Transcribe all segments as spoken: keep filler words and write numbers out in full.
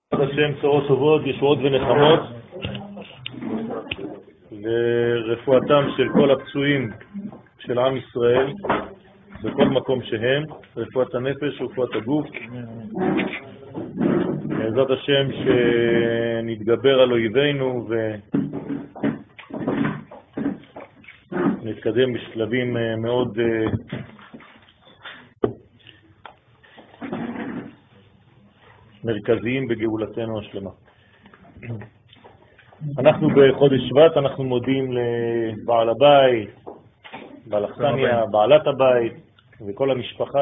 השם צורות טובות, ישועות ונחמות לרפואתם של כל הפצועים של עם ישראל בכל מקום שהם, רפואת הנפש ורפואת הגוף. בעזרת השם שנתגבר על אויבינו ונתקדם בשלבים מאוד מרכזיים בגאולתנו השלמה. אנחנו בחודש שבט, אנחנו מודים לבעל הבית, בעל החתניה, בעלת הבית וכל המשפחה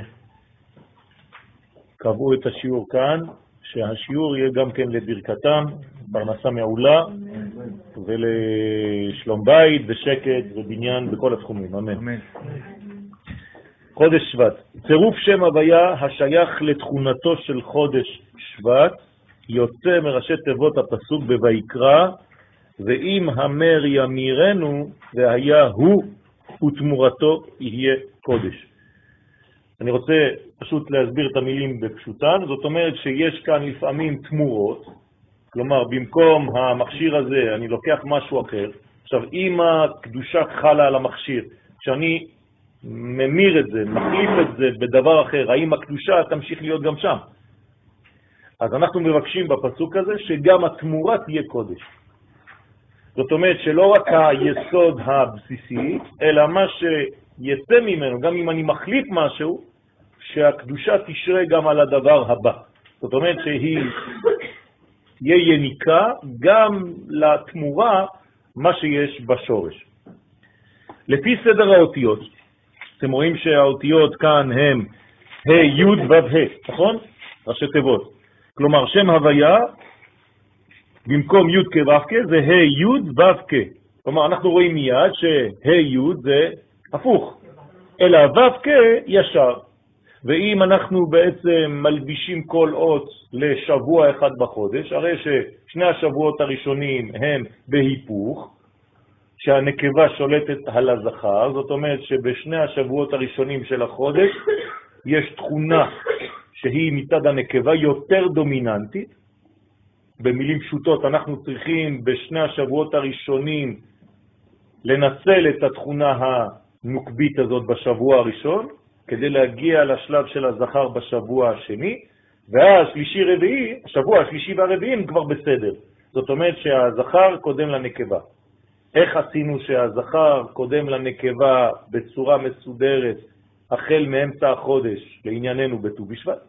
שקבעו את השיעור כאן, שהשיעור יהיה גם כן לברכתם, פרנסה מעולה ולשלום בית ושקט ובניין בכל התחומים. אמן. אמן. חודש שבט, צירוף שם הוויה השייך לתכונתו של חודש שבט, יוצא מראשי תיבות הפסוק בויקרא, ואם המר ימירנו והיה הוא ותמורתו יהיה קודש. אני רוצה פשוט להסביר את המילים בפשוטן. זאת אומרת שיש כאן לפעמים תמורות, כלומר במקום המכשיר הזה אני לוקח משהו אחר. עכשיו אם הקדושה חלה על המכשיר, כשאני ממיר את זה, מחליף את זה בדבר אחר, האם הקדושה תמשיך להיות גם שם? אז אנחנו מבקשים בפסוק הזה שגם התמורה תהיה קודש. זאת אומרת שלא רק היסוד הבסיסי, אלא מה שיצא ממנו, גם אם אני מחליף משהו, שהקדושה תשרה גם על הדבר הבא. זאת אומרת שהיא יהיה יניקה גם לתמורה מה שיש בשורש. לפי סדר האותיות, אתם רואים שהאותיות כאן הם ה' י' ו' ה', נכון? ראשי תיבות. כלומר שם הוויה במקום י' כ' ו' כ' זה ה' י' ו' כ'. כלומר אנחנו רואים מיד שה' י' זה הפוך, אלא ו' כ' ישר. ואם אנחנו בעצם מלבישים כל אות לשבוע אחד בחודש, הרי ששני השבועות הראשונים הם בהיפוך, שהנקבה שולטת על הזכר. זאת אומרת שבשני השבועות הראשונים של החודש יש תכונה שהיא מצד הנקבה יותר דומיננטית. במילים פשוטות אנחנו צריכים בשני השבועות הראשונים לנצל את התכונה הנוקבית הזאת בשבוע הראשון, כדי להגיע לשלב של הזכר בשבוע השני, והשלישי רביעי, השבוע השלישי והרביעי הם כבר בסדר. זאת אומרת שהזכר קודם לנקבה. איך עשינו שהזכר קודם לנקבה בצורה מסודרת החל מאמצע החודש לענייננו בט"ו בשבט?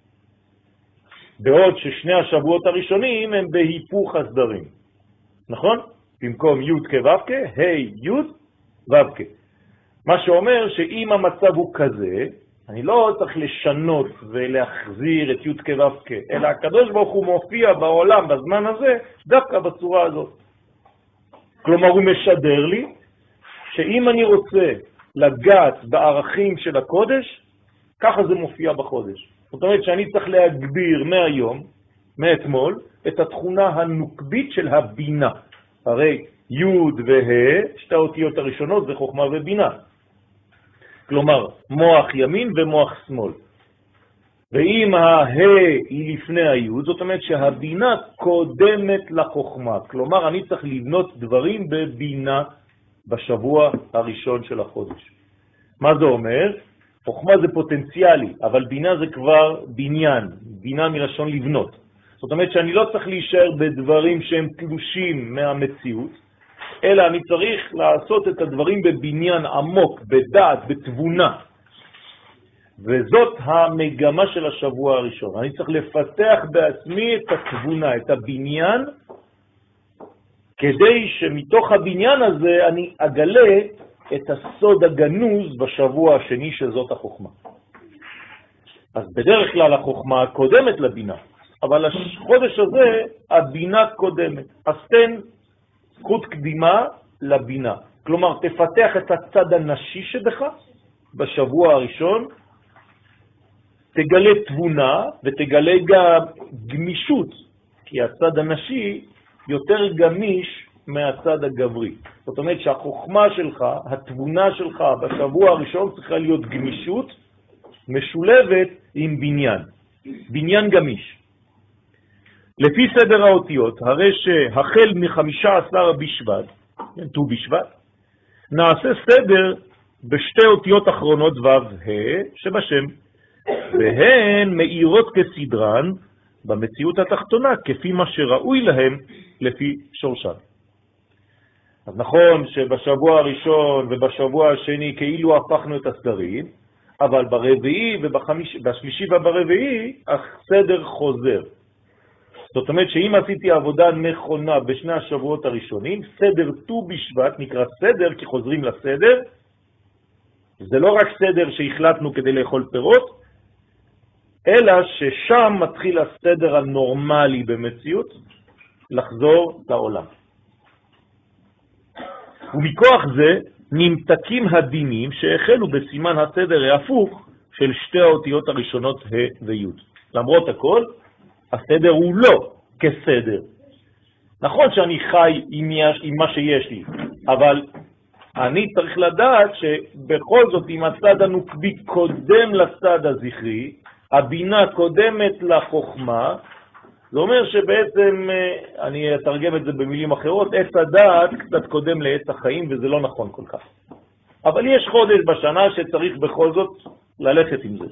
בעוד ששני השבועות הראשונים הם בהיפוך הסדרים. נכון? במקום י' כ' ו' כ', ה' י' ו' כ'. מה שאומר שאם המצב הוא כזה, אני לא צריך לשנות ולהחזיר את י' כ' ו' כ', אלא הקדוש ברוך הוא מופיע בעולם בזמן הזה דווקא בצורה הזאת. כלומר הוא משדר לי שאם אני רוצה לגעת בערכים של הקודש, ככה זה מופיע בחודש. זאת אומרת שאני צריך להגביר מהיום, מאתמול, את התכונה הנוקבית של הבינה. הרי י' וה', שתי האותיות הראשונות זה חוכמה ובינה. כלומר מוח ימין ומוח שמאל. ואם הה היא לפני הי', זאת אומרת שהבינה קודמת לחוכמה. כלומר אני צריך לבנות דברים בבינה בשבוע הראשון של החודש. מה זה אומר? חוכמה זה פוטנציאלי, אבל בינה זה כבר בניין, בינה מלשון לבנות. זאת אומרת שאני לא צריך להישאר בדברים שהם תלושים מהמציאות, אלא אני צריך לעשות את הדברים בבניין עמוק, בדעת, בתבונה. וזאת המגמה של השבוע הראשון. אני צריך לפתח בעצמי את התבונה, את הבניין, כדי שמתוך הבניין הזה אני אגלה את הסוד הגנוז בשבוע השני שזאת החוכמה. אז בדרך כלל החוכמה קודמת לבינה, אבל החודש הזה הבינה קודמת. אז תן זכות קדימה לבינה. כלומר תפתח את הצד הנשי שבך בשבוע הראשון, תגלה תבונה ותגלה גם גמישות, כי הצד הנשי יותר גמיש מהצד הגברי. זאת אומרת שהחוכמה שלך, התבונה שלך בשבוע הראשון צריכה להיות גמישות משולבת עם בניין, בניין גמיש. לפי סדר האותיות, הרי שהחל מחמישה עשר בשבט, ט"ו בשבט, נעשה סדר בשתי אותיות אחרונות ו' ה' שבשם, והן מאירות כסדרן במציאות התחתונה, כפי מה שראוי להם לפי שורשן. אז נכון שבשבוע הראשון ובשבוע השני כאילו הפכנו את הסדרים, אבל ברביעי ובשלישי וברביעי הסדר חוזר. זאת אומרת שאם עשיתי עבודה נכונה בשני השבועות הראשונים, סדר ט"ו בשבט נקרא סדר כי חוזרים לסדר. זה לא רק סדר שהחלטנו כדי לאכול פירות, אלא ששם מתחיל הסדר הנורמלי במציאות לחזור לעולם. ומכוח זה נמתקים הדינים שהחלו בסימן הסדר ההפוך של שתי האותיות הראשונות ה' וי'. למרות הכל, הסדר הוא לא כסדר. נכון שאני חי עם, יש, עם מה שיש לי, אבל אני צריך לדעת שבכל זאת אם הצד הנוקבי קודם לצד הזכרי, הבינה קודמת לחוכמה, זה אומר שבעצם, אני אתרגם את זה במילים אחרות, עץ הדעת קצת קודם לעץ החיים, וזה לא נכון כל כך. אבל יש חודש בשנה שצריך בכל זאת ללכת עם זה.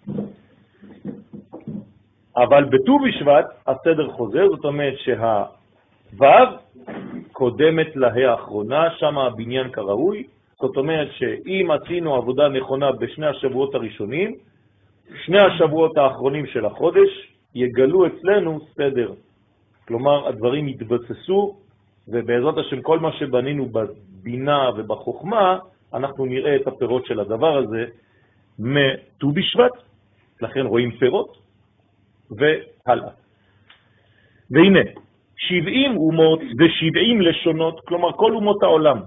אבל בט"ו בשבט הסדר חוזר, זאת אומרת שהו' קודמת לה האחרונה, שם הבניין כראוי. זאת אומרת שאם עשינו עבודה נכונה בשני השבועות הראשונים, שני השבועות האחרונים של החודש יגלו אצלנו סדר. כלומר, הדברים יתבססו, ובעזרת השם כל מה שבנינו בבינה ובחוכמה, אנחנו נראה את הפירות של הדבר הזה מט"ו בשבט, לכן רואים פירות, והלאה. והנה, שבעים אומות ושבעים לשונות, כלומר כל אומות העולם.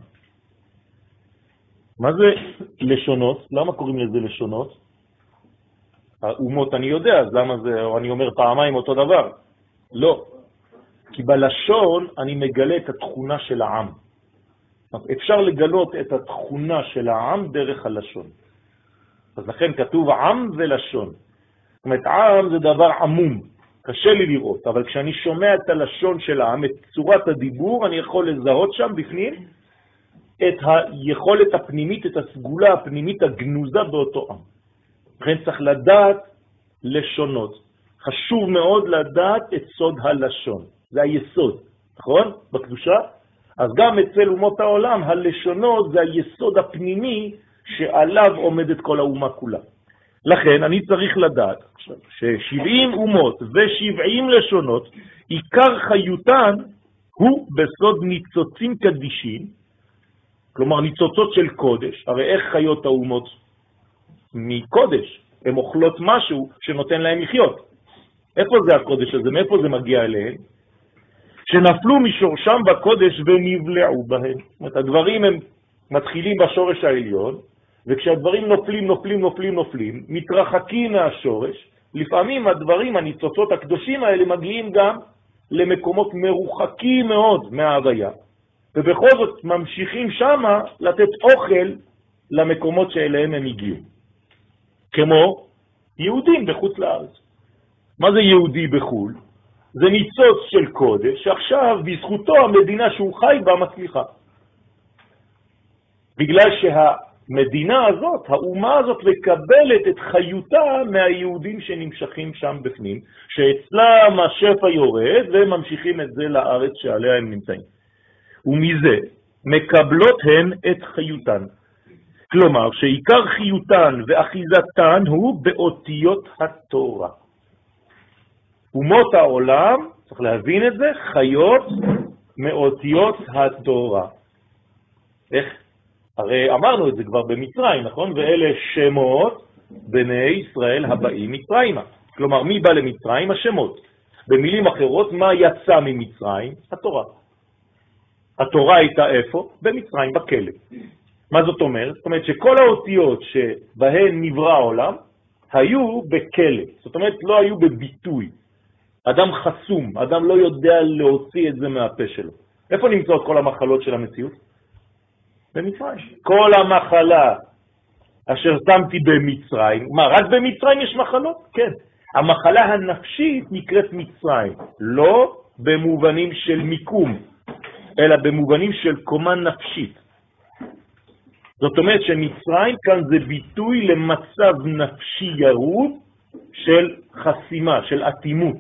מה זה לשונות? למה קוראים לזה לשונות? האומות אני יודע, אז למה זה, או אני אומר פעמיים אותו דבר? לא. כי בלשון אני מגלה את התכונה של העם. אפשר לגלות את התכונה של העם דרך הלשון. אז לכן כתוב עם ולשון. זאת אומרת, עם זה דבר עמום, קשה לי לראות, אבל כשאני שומע את הלשון של העם, את צורת הדיבור, אני יכול לזהות שם בפנים את היכולת הפנימית, את הסגולה הפנימית הגנוזה באותו עם. לכן צריך לדעת לשונות. חשוב מאוד לדעת את סוד הלשון. זה היסוד, נכון? בקדושה. אז גם אצל אומות העולם, הלשונות זה היסוד הפנימי שעליו עומדת כל האומה כולה. לכן אני צריך לדעת ש-שבעים אומות ו-שבעים לשונות, עיקר חיותן הוא בסוד ניצוצים קדישים, כלומר ניצוצות של קודש. הרי איך חיות האומות? מקודש. הן אוכלות משהו שנותן להם לחיות. איפה זה הקודש הזה? מאיפה זה מגיע אליהם? שנפלו משורשם בקודש ונבלעו בהם. זאת אומרת, הדברים הם מתחילים בשורש העליון, וכשהדברים נופלים, נופלים, נופלים, נופלים, מתרחקים מהשורש, לפעמים הדברים, הניצוצות הקדושים האלה, מגיעים גם למקומות מרוחקים מאוד מההוויה. ובכל זאת ממשיכים שמה לתת אוכל למקומות שאליהם הם הגיעו. כמו יהודים בחוץ לארץ. מה זה יהודי בחול? זה ניצוץ של קודש, שעכשיו בזכותו המדינה שהוא חי בה מצליחה. בגלל שהמדינה הזאת, האומה הזאת, מקבלת את חיותה מהיהודים שנמשכים שם בפנים, שאצלם השפע יורד והם ממשיכים את זה לארץ שעליה הם נמצאים. ומזה מקבלות הן את חיותן. כלומר שעיקר חיותן ואחיזתן הוא באותיות התורה. אומות העולם, צריך להבין את זה, חיות מאותיות התורה. איך? הרי אמרנו את זה כבר במצרים, נכון? ואלה שמות בני ישראל הבאים מצרימה. כלומר, מי בא למצרים? השמות. במילים אחרות, מה יצא ממצרים? התורה. התורה הייתה איפה? במצרים, בכלא. מה זאת אומרת? זאת אומרת שכל האותיות שבהן נברא העולם היו בכלא. זאת אומרת, לא היו בביטוי. אדם חסום, אדם לא יודע להוציא את זה מהפה שלו. איפה נמצאות כל המחלות של המציאות? במצרים. כל המחלה אשר שמתי במצרים, מה, רק במצרים יש מחלות? כן. המחלה הנפשית נקראת מצרים, לא במובנים של מיקום, אלא במובנים של קומה נפשית. זאת אומרת שמצרים כאן זה ביטוי למצב נפשי ירוד של חסימה, של אטימות.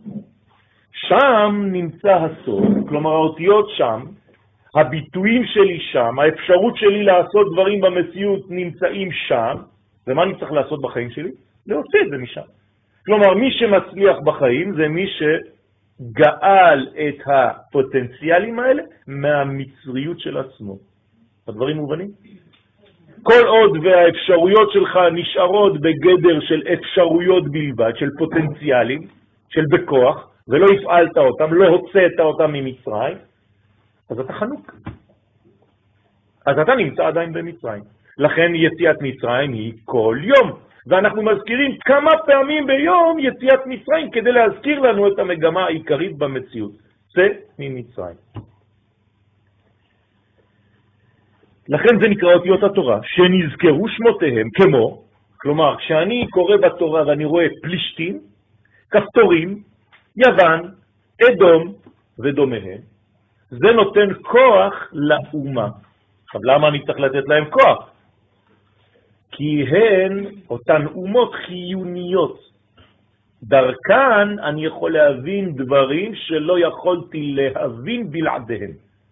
שם נמצא הסוד, כלומר האותיות שם, הביטויים שלי שם, האפשרות שלי לעשות דברים במציאות נמצאים שם, ומה אני צריך לעשות בחיים שלי? להוציא את זה משם. כלומר, מי שמצליח בחיים זה מי שגאל את הפוטנציאלים האלה מהמצריות של עצמו. הדברים מובנים? כל עוד והאפשרויות שלך נשארות בגדר של אפשרויות בלבד, של פוטנציאלים, של בכוח, ולא הפעלת אותם, לא הוצאת אותם ממצרים, אז אתה חנוק. אז אתה נמצא עדיין במצרים. לכן יציאת מצרים היא כל יום. ואנחנו מזכירים כמה פעמים ביום יציאת מצרים כדי להזכיר לנו את המגמה העיקרית במציאות. זה ממצרים. לכן זה נקרא אותיות התורה, שנזכרו שמותיהם כמו, כלומר, כשאני קורא בתורה ואני רואה פלישתים, כפתורים, יוון, אדום ודומיהם, זה נותן כוח לאומה. עכשיו, למה אני צריך לתת להם כוח? כי הן אותן אומות חיוניות. דרכן אני יכול להבין דברים שלא יכולתי להבין בלעדיהם.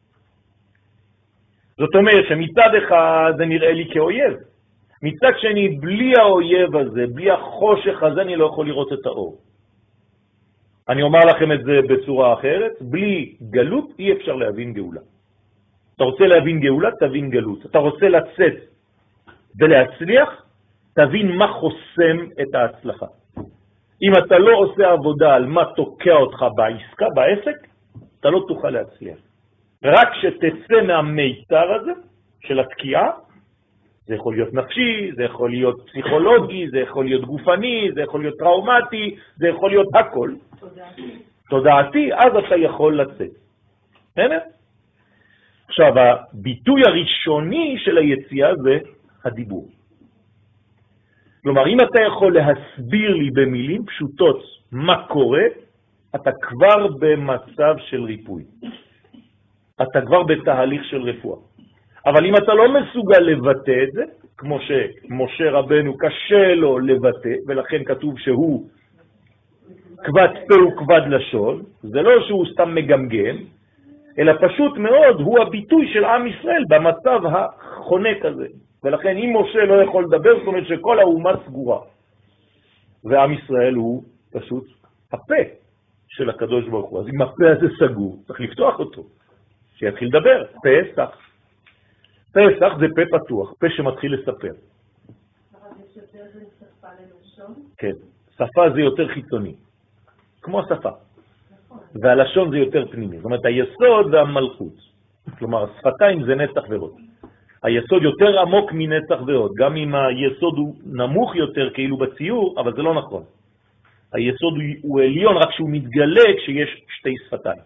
זאת אומרת שמצד אחד זה נראה לי כאויב. מצד שני, בלי האויב הזה, בלי החושך הזה, אני לא יכול לראות את האור. אני אומר לכם את זה בצורה אחרת, בלי גלות אי אפשר להבין גאולה. אתה רוצה להבין גאולה, תבין גלות. אתה רוצה לצאת ולהצליח, תבין מה חוסם את ההצלחה. אם אתה לא עושה עבודה על מה תוקע אותך בעסקה, בעסק, אתה לא תוכל להצליח. רק שתצא מהמיתר הזה של התקיעה, זה יכול להיות נפשי, זה יכול להיות פסיכולוגי, זה יכול להיות גופני, זה יכול להיות טראומטי, זה יכול להיות הכל. תודעתי. תודעתי, אז אתה יכול לצאת. הנה? עכשיו, הביטוי הראשוני של היציאה זה הדיבור. כלומר, אם אתה יכול להסביר לי במילים פשוטות מה קורה, אתה כבר במצב של ריפוי. אתה כבר בתהליך של רפואה. אבל אם אתה לא מסוגל לבטא את זה, כמו שמשה רבנו קשה לו לבטא, ולכן כתוב שהוא כבד פה וכבד לשון, זה לא שהוא סתם מגמגם, אלא פשוט מאוד הוא הביטוי של עם ישראל במצב החונק הזה. ולכן אם משה לא יכול לדבר, זאת אומרת שכל האומה סגורה. ועם ישראל הוא פשוט הפה של הקדוש ברוך הוא. אז אם הפה הזה סגור, צריך לפתוח אותו, שיתחיל לדבר. פסח. פסח זה פה פתוח, פה שמתחיל לספר. אבל יש יותר בין שפה ללשון? כן, שפה זה יותר חיצוני, כמו השפה. והלשון זה יותר פנימי. זאת אומרת, היסוד והמלכות. כלומר, השפתיים זה נצח ועוד. היסוד יותר עמוק מנצח ועוד. גם אם היסוד הוא נמוך יותר, כאילו בציור, אבל זה לא נכון. היסוד הוא, הוא עליון, רק שהוא מתגלה כשיש שתי שפתיים.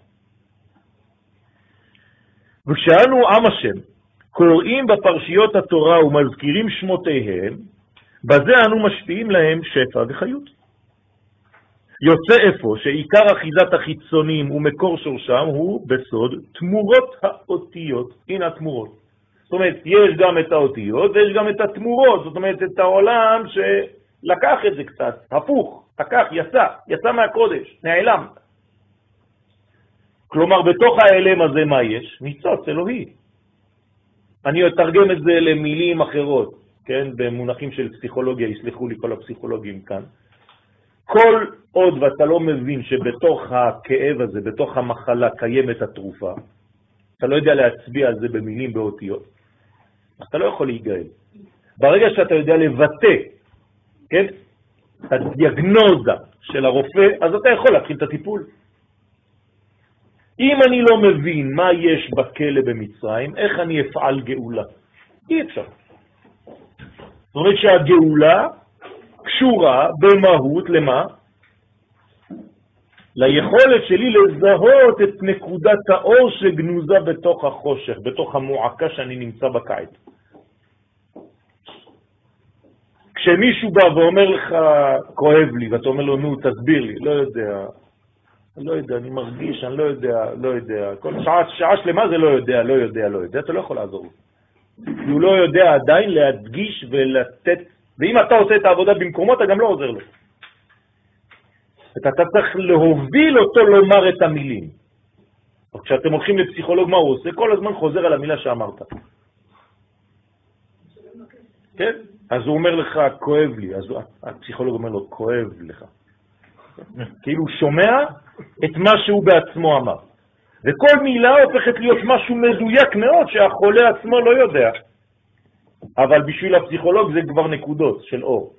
וכשאנו עם השם, קוראים בפרשיות התורה ומזכירים שמותיהם, בזה אנו משפיעים להם שפע וחיות. יוצא איפה שעיקר אחיזת החיצונים ומקור שורשם הוא בסוד תמורות האותיות. הנה התמורות. זאת אומרת, יש גם את האותיות ויש גם את התמורות. זאת אומרת, את העולם שלקח את זה קצת, הפוך, לקח, יצא, יצא מהקודש, נעלם. כלומר, בתוך האלם הזה מה יש? ניצוץ אלוהי. אני אתרגם את זה למילים אחרות, כן? במונחים של פסיכולוגיה, יסלחו לי כל הפסיכולוגים כאן. כל עוד ואתה לא מבין שבתוך הכאב הזה, בתוך המחלה קיימת התרופה, אתה לא יודע להצביע על זה במילים באותיות, אתה לא יכול להיגאל. ברגע שאתה יודע לבטא, כן? הדיאגנוזה של הרופא, אז אתה יכול להתחיל את הטיפול. אם אני לא מבין מה יש בכלא במצרים, איך אני אפעל גאולה? אי אפשר. זאת אומרת שהגאולה קשורה במהות למה? ליכולת שלי לזהות את נקודת האור שגנוזה בתוך החושך, בתוך המועקה שאני נמצא בקיץ. כשמישהו בא ואומר לך, כואב לי, ואתה אומר לו, נו, תסביר לי, לא יודע, לא יודע, אני מרגיש, אני לא יודע, לא יודע, כל שעה, שעה שלמה זה לא יודע, לא יודע, לא יודע, אתה לא יכול לעזור לו. הוא לא יודע עדיין להדגיש ולתת, ואם אתה עושה את העבודה במקומו, אתה גם לא עוזר לו. אתה צריך להוביל אותו לומר את המילים. כשאתם הולכים לפסיכולוג, מה הוא עושה? כל הזמן חוזר על המילה שאמרת. כן? אז הוא אומר לך, כואב לי. אז הפסיכולוג אומר לו, כואב לך. כאילו הוא שומע את מה שהוא בעצמו אמר. וכל מילה הופכת להיות משהו מדויק מאוד שהחולה עצמו לא יודע. אבל בשביל הפסיכולוג זה כבר נקודות של אור.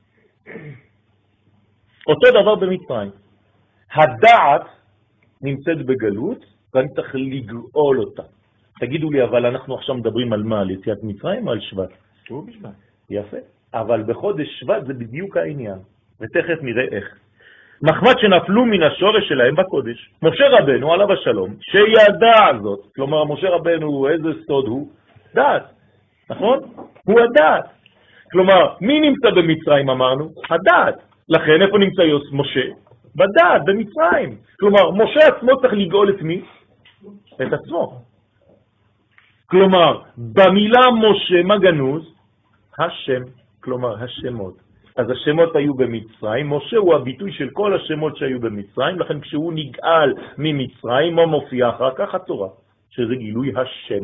אותו דבר במצרים. הדעת נמצאת בגלות, ואני צריך לגאול אותה. תגידו לי, אבל אנחנו עכשיו מדברים על מה? על יציאת מצרים או על שבט? יפה. אבל בחודש שבט זה בדיוק העניין. ותכף נראה איך. מחמת שנפלו מן השורש שלהם בקודש. משה רבנו עליו השלום, שידע זאת, כלומר משה רבנו איזה סוד הוא? דעת. נכון? הוא הדעת. כלומר, מי נמצא במצרים אמרנו? הדעת. לכן איפה נמצא יוס משה? בדעת, במצרים. כלומר, משה עצמו צריך לגאול את מי? את עצמו. כלומר, במילה משה מגנוז, השם, כלומר השמות. אז השמות היו במצרים, משה הוא הביטוי של כל השמות שהיו במצרים, לכן כשהוא נגאל ממצרים, מה מופיע אחר כך? התורה, שזה גילוי השם.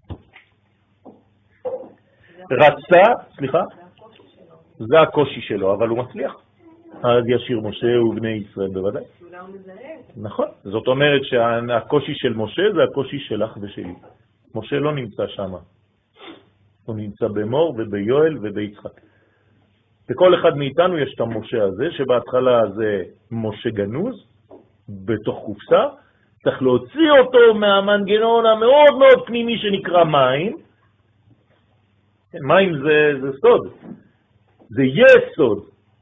רצה, סליחה? זה הקושי שלו, אבל הוא מצליח. אז ישיר משה ובני ישראל בוודאי. נכון, זאת אומרת שהקושי של משה זה הקושי שלך ושלי. משה לא נמצא שם. הוא נמצא במור וביואל וביצחק. בכל אחד מאיתנו יש את המשה הזה, שבהתחלה זה משה גנוז, בתוך קופסה, צריך להוציא אותו מהמנגנון המאוד מאוד פנימי שנקרא מים. מים זה, זה סוד, זה יסוד.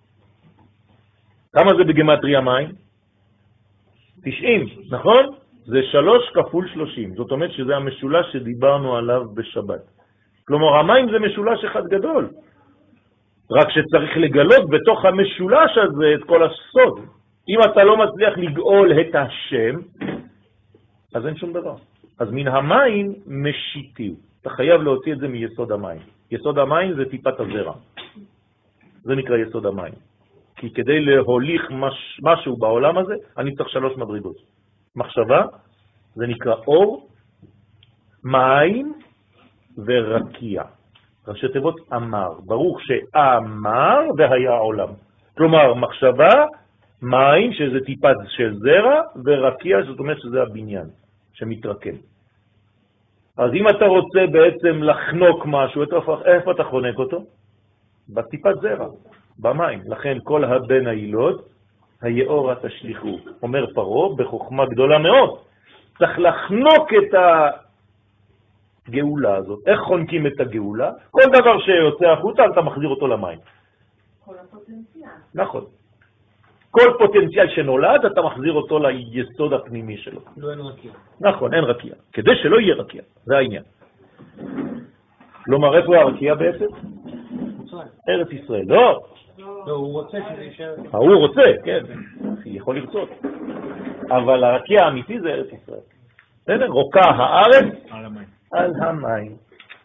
כמה זה בגמטריה מים? תשעים, נכון? זה שלוש כפול שלושים, זאת אומרת שזה המשולש שדיברנו עליו בשבת. כלומר, המים זה משולש אחד גדול. רק שצריך לגלות בתוך המשולש הזה את כל הסוד. אם אתה לא מצליח לגאול את השם, אז אין שום דבר. אז מן המים משיתיו. אתה חייב להוציא את זה מיסוד המים. יסוד המים זה טיפת הזרע. זה נקרא יסוד המים. כי כדי להוליך מש, משהו בעולם הזה, אני צריך שלוש מדרגות. מחשבה, זה נקרא אור, מים ורקיע. ראשי תיבות אמר, ברוך שאמר והיה עולם. כלומר, מחשבה, מים, שזה טיפת של זרע, ורקיע, זאת אומרת שזה הבניין שמתרקם. אז אם אתה רוצה בעצם לחנוק משהו, איפה אתה חונק אותו? בטיפת זרע, במים. לכן כל הבן הילוד, היאורה תשליחו. אומר פרו, בחוכמה גדולה מאוד. צריך לחנוק את הגאולה הזאת. איך חונקים את הגאולה? כל דבר שיוצא החוצה, אתה מחזיר אותו למים. כל הפוטנציאל. נכון. כל פוטנציאל שנולד, אתה מחזיר אותו ליסוד הפנימי שלו. לא אין רקיע. נכון, אין רקיע. כדי שלא יהיה רקיע. זה העניין. כלומר, איפה הרקיע בעצם? ארץ ישראל. לא. לא, הוא רוצה שזה יישאר. הוא רוצה, כן. יכול לרצות. אבל הרקיע האמיתי זה ארץ ישראל. בסדר? רוקה הארץ על המים. על המים.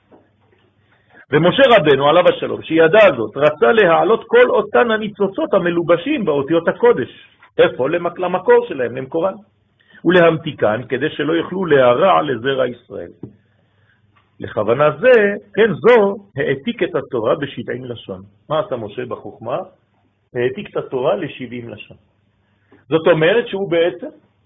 ומשה רבנו עליו השלום, שידע זאת, רצה להעלות כל אותן הניצוצות המלובשים באותיות הקודש. איפה? למקור שלהם, למקורן. ולהמתיקן, כדי שלא יוכלו להרע לזרע ישראל. לכוונה זה, כן, זו, העתיק את התורה בשבעים לשון. מה עשה משה בחוכמה? העתיק את התורה לשבעים לשון. זאת אומרת שהוא בעצם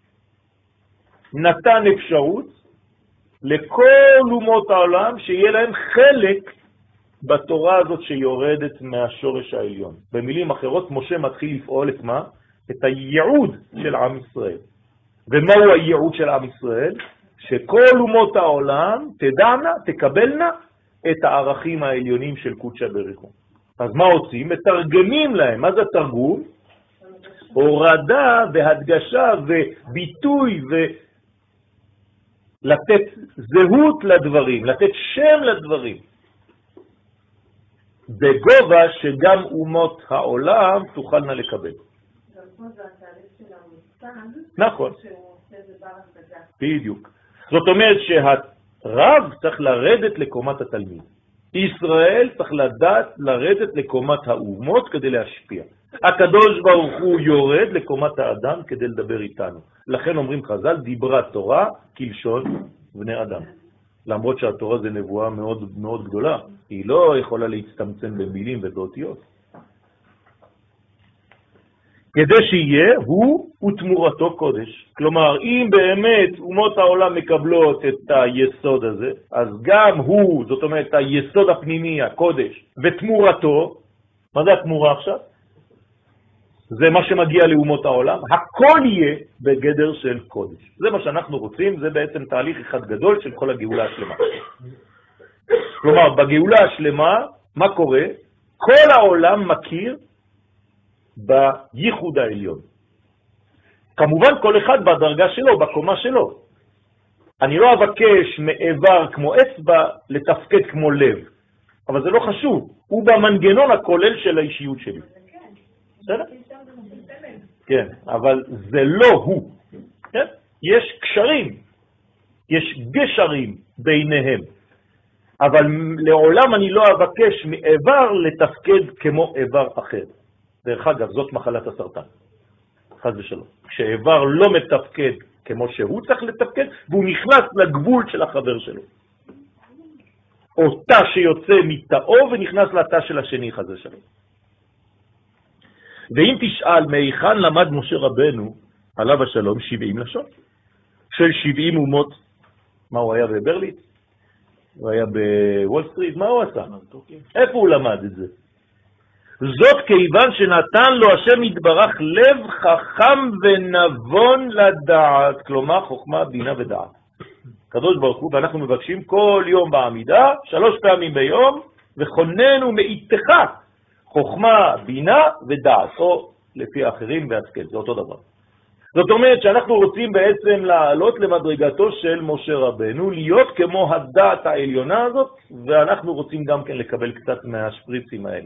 נתן אפשרות לכל אומות העולם שיהיה להם חלק בתורה הזאת שיורדת מהשורש העליון. במילים אחרות, משה מתחיל לפעול את מה? את הייעוד של עם ישראל. ומהו הייעוד של עם ישראל? שכל אומות העולם תדענה, תקבלנה את הערכים העליונים של קודשא בריחו. אז מה עושים? מתרגמים להם. מה זה תרגום? הורדה והדגשה וביטוי ולתת זהות לדברים, לתת שם לדברים. בגובה שגם אומות העולם תוכלנה לקבל. גם פה זה התהליך של המושג, נכון. שהוא עושה זה בר השגה. בדיוק. זאת אומרת שהרב צריך לרדת לקומת התלמיד. ישראל צריך לדעת לרדת לקומת האומות כדי להשפיע. הקדוש ברוך הוא יורד לקומת האדם כדי לדבר איתנו. לכן אומרים חז"ל, דיברה תורה כלשון בני אדם. למרות שהתורה זה נבואה מאוד מאוד גדולה, היא לא יכולה להצטמצם במילים ובאותיות. כדי שיהיה הוא ותמורתו קודש. כלומר, אם באמת אומות העולם מקבלות את היסוד הזה, אז גם הוא, זאת אומרת, היסוד הפנימי, הקודש, ותמורתו, מה זה התמורה עכשיו? זה מה שמגיע לאומות העולם, הכל יהיה בגדר של קודש. זה מה שאנחנו רוצים, זה בעצם תהליך אחד גדול של כל הגאולה השלמה. כלומר, בגאולה השלמה, מה קורה? כל העולם מכיר בייחוד העליון. כמובן כל אחד בדרגה שלו, בקומה שלו. אני לא אבקש מאיבר כמו אצבע לתפקד כמו לב, אבל זה לא חשוב, הוא במנגנון הכולל של האישיות שלי. בסדר? כן, אבל זה לא הוא. כן? יש קשרים, יש גשרים ביניהם, אבל לעולם אני לא אבקש מאיבר לתפקד כמו איבר אחר. דרך אגב, זאת מחלת הסרטן, חס ושלום. כשאיבר לא מתפקד כמו שהוא צריך לתפקד, והוא נכנס לגבול של החבר שלו. או תא שיוצא מתאו ונכנס לתא של השני, חס ושלום. ואם תשאל מהיכן למד משה רבנו, עליו השלום, שבעים לשון, של שבעים אומות, מה הוא היה בברלין? הוא היה בוול סטריט, מה הוא עשה? איפה הוא למד את זה? זאת כיוון שנתן לו השם יתברך לב חכם ונבון לדעת, כלומר חוכמה, בינה ודעת. קדוש ברוך הוא, ואנחנו מבקשים כל יום בעמידה, שלוש פעמים ביום, וכוננו מאיתך חוכמה, בינה ודעת, או לפי האחרים בהשכל, זה אותו דבר. זאת אומרת שאנחנו רוצים בעצם לעלות למדרגתו של משה רבנו, להיות כמו הדעת העליונה הזאת, ואנחנו רוצים גם כן לקבל קצת מהשפריצים האלה.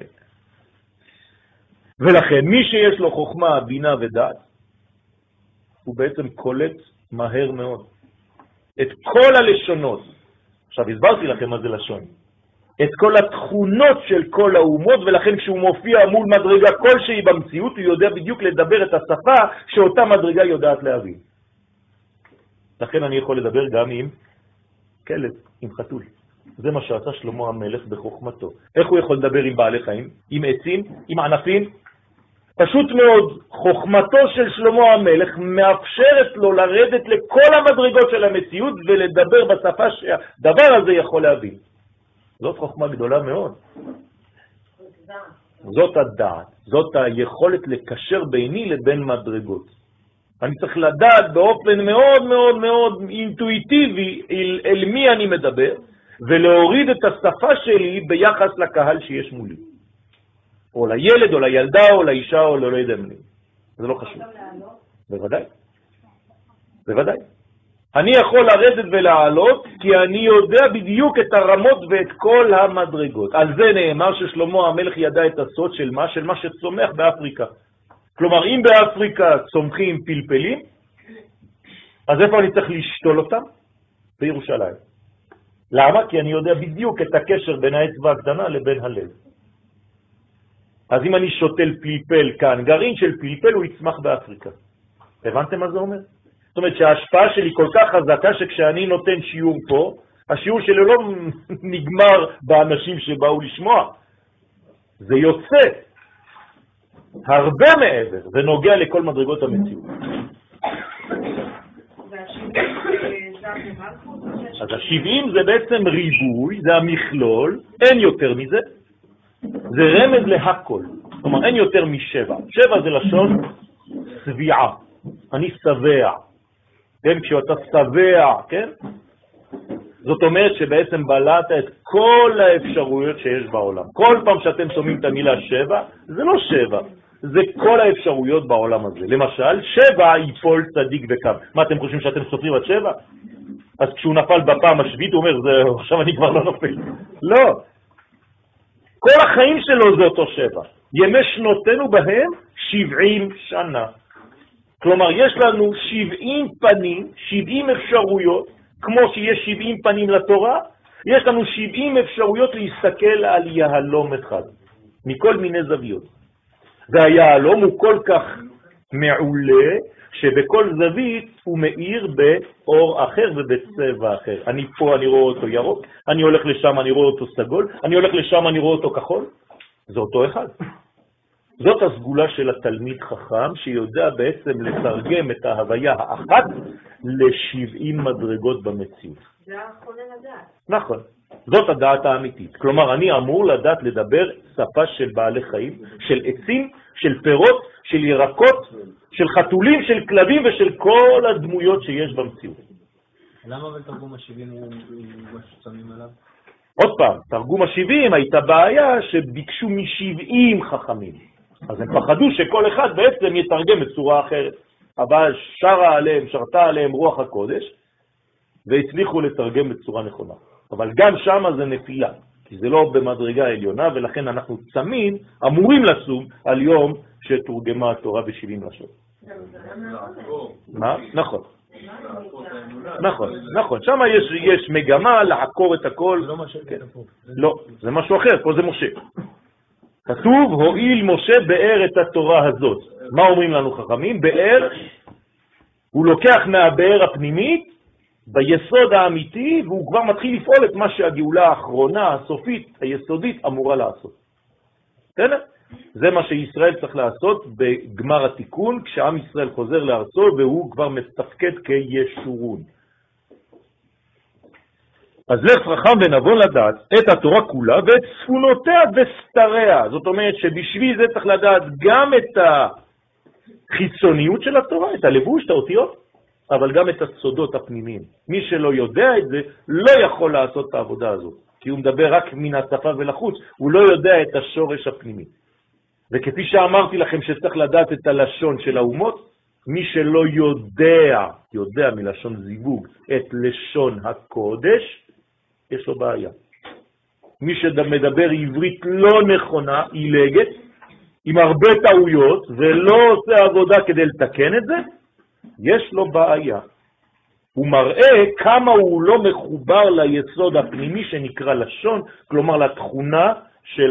ולכן מי שיש לו חוכמה, בינה ודעת, הוא בעצם קולט מהר מאוד את כל הלשונות. עכשיו הסברתי לכם מה זה לשון. את כל התכונות של כל האומות, ולכן כשהוא מופיע מול מדרגה כלשהי במציאות, הוא יודע בדיוק לדבר את השפה שאותה מדרגה יודעת להבין. לכן אני יכול לדבר גם עם כלב, עם חתול. זה מה שעשה שלמה המלך בחוכמתו. איך הוא יכול לדבר עם בעלי חיים? עם עצים, עם ענפים? פשוט מאוד, חוכמתו של שלמה המלך מאפשרת לו לרדת לכל המדרגות של המציאות ולדבר בשפה שהדבר הזה יכול להבין. זאת חוכמה גדולה מאוד. זאת הדעת, זאת היכולת לקשר ביני לבין מדרגות. אני צריך לדעת באופן מאוד מאוד מאוד אינטואיטיבי אל, אל מי אני מדבר, ולהוריד את השפה שלי ביחס לקהל שיש מולי. או לילד, או לילדה, או לאישה, או לא יודע מי. זה לא חשוב. בוודאי. בוודאי. אני יכול לרדת ולעלות, כי אני יודע בדיוק את הרמות ואת כל המדרגות. על זה נאמר ששלמה המלך ידע את הסוד של מה? של מה שצומח באפריקה. כלומר, אם באפריקה צומחים פלפלים, אז איפה אני צריך לשתול אותם? בירושלים. למה? כי אני יודע בדיוק את הקשר בין האצבע הקטנה לבין הלב. אז אם אני שותל פלפל כאן, גרעין של פלפל הוא יצמח באפריקה. הבנתם מה זה אומר? זאת אומרת שההשפעה שלי כל כך חזקה שכשאני נותן שיעור פה, השיעור שלי לא נגמר באנשים שבאו לשמוע. זה יוצא הרבה מעבר, זה נוגע לכל מדרגות המציאות. אז השבעים זה בעצם ריבוי, זה המכלול, אין יותר מזה, זה רמז להכל. כלומר, אין יותר משבע. שבע זה לשון סביעה. אני סבע. כן, כשאתה סבע, כן? זאת אומרת שבעצם בלעת את כל האפשרויות שיש בעולם. כל פעם שאתם שומעים את המילה שבע, זה לא שבע. זה כל האפשרויות בעולם הזה. למשל, שבע ייפול צדיק וקם. מה, אתם חושבים שאתם סופרים עד שבע? אז כשהוא נפל בפעם השביעית, הוא אומר, זה, עכשיו אני כבר לא נופל. לא. כל החיים שלו זה אותו שבע. ימי שנותינו בהם שבעים שנה. כלומר, יש לנו שבעים פנים, שבעים אפשרויות, כמו שיש שבעים פנים לתורה, יש לנו שבעים אפשרויות להסתכל על יהלום אחד, מכל מיני זוויות. והיהלום הוא כל כך מעולה, שבכל זווית הוא מאיר באור אחר ובצבע אחר. אני פה, אני רואה אותו ירוק, אני הולך לשם, אני רואה אותו סגול, אני הולך לשם, אני רואה אותו כחול. זה אותו אחד. זאת הסגולה של התלמיד חכם, שיודע בעצם לתרגם את ההוויה האחת ל-שבעים מדרגות במציאות. זה הכולל הדעת. נכון. זאת הדעת האמיתית. כלומר, אני אמור לדעת לדבר שפה של בעלי חיים, של עצים, של פירות, של ירקות, של חתולים, של כלבים ושל כל הדמויות שיש במציאות. למה אבל תרגום השבעים הוא מה ששמים עליו? עוד פעם, תרגום השבעים הייתה בעיה שביקשו משבעים חכמים. אז הם פחדו שכל אחד בעצם יתרגם בצורה אחרת. אבל שרה עליהם, שרתה עליהם רוח הקודש, והצליחו לתרגם בצורה נכונה. אבל גם שם זה נפילה, כי זה לא במדרגה העליונה, ולכן אנחנו צמים, אמורים לסום על יום שתורגמה התורה ב-שבעים לשון. מה? נכון. נכון, נכון. שם יש, יש מגמה לעקור את הכל. זה לא מה שכן. לא, זה משהו אחר, פה זה משה. כתוב, הועיל משה באר את התורה הזאת. מה אומרים לנו חכמים? באר, הוא לוקח מהבאר הפנימית, ביסוד האמיתי, והוא כבר מתחיל לפעול את מה שהגאולה האחרונה, הסופית, היסודית, אמורה לעשות. בסדר? זה מה שישראל צריך לעשות בגמר התיקון, כשעם ישראל חוזר לארצו, והוא כבר מתפקד כישורון. אז לך חכם ונבון לדעת את התורה כולה ואת צפונותיה וסתריה. זאת אומרת שבשביל זה צריך לדעת גם את החיצוניות של התורה, את הלבוש, את האותיות, אבל גם את הסודות הפנימיים. מי שלא יודע את זה לא יכול לעשות את העבודה הזאת, כי הוא מדבר רק מן השפה ולחוץ, הוא לא יודע את השורש הפנימי. וכפי שאמרתי לכם שצריך לדעת את הלשון של האומות, מי שלא יודע, יודע מלשון זיווג, את לשון הקודש, יש לו בעיה. מי שמדבר עברית לא נכונה, עילגת, עם הרבה טעויות, ולא עושה עבודה כדי לתקן את זה, יש לו בעיה. הוא מראה כמה הוא לא מחובר ליסוד הפנימי שנקרא לשון, כלומר לתכונה של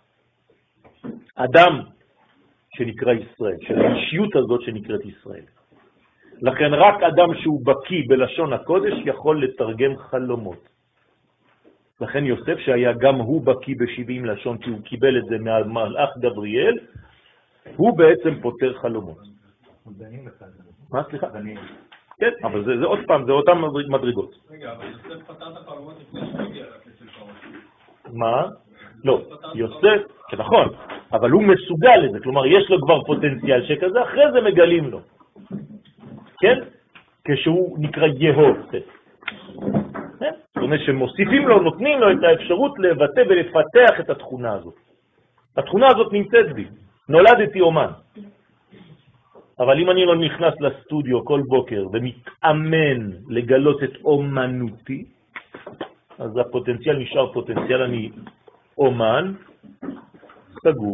האדם שנקרא ישראל, של האישיות הזאת שנקראת ישראל. לכן רק אדם שהוא בקי בלשון הקודש יכול לתרגם חלומות. לכן יוסף שהיה גם הוא בקי ב-שבעים לשון, כי הוא קיבל את זה מהמלאך גבריאל, הוא בעצם פותר חלומות. מה, סליחה? כן, אבל זה, זה עוד פעם, זה אותם מדרגות. רגע, אבל יוסף פתר את החלומות לפני שמגיע לכסף פרעה. מה? לא, יוסף, נכון, אבל הוא מסוגל לזה, כלומר יש לו כבר פוטנציאל שכזה, אחרי זה מגלים לו. כן? כשהוא נקרא יהוד. זאת אומרת שמוסיפים לו, נותנים לו את האפשרות לבטא ולפתח את התכונה הזאת. התכונה הזאת נמצאת בי, נולדתי אומן. אבל אם אני לא נכנס לסטודיו כל בוקר ומתאמן לגלות את אומנותי, אז הפוטנציאל נשאר פוטנציאל, אני אומן, סגור.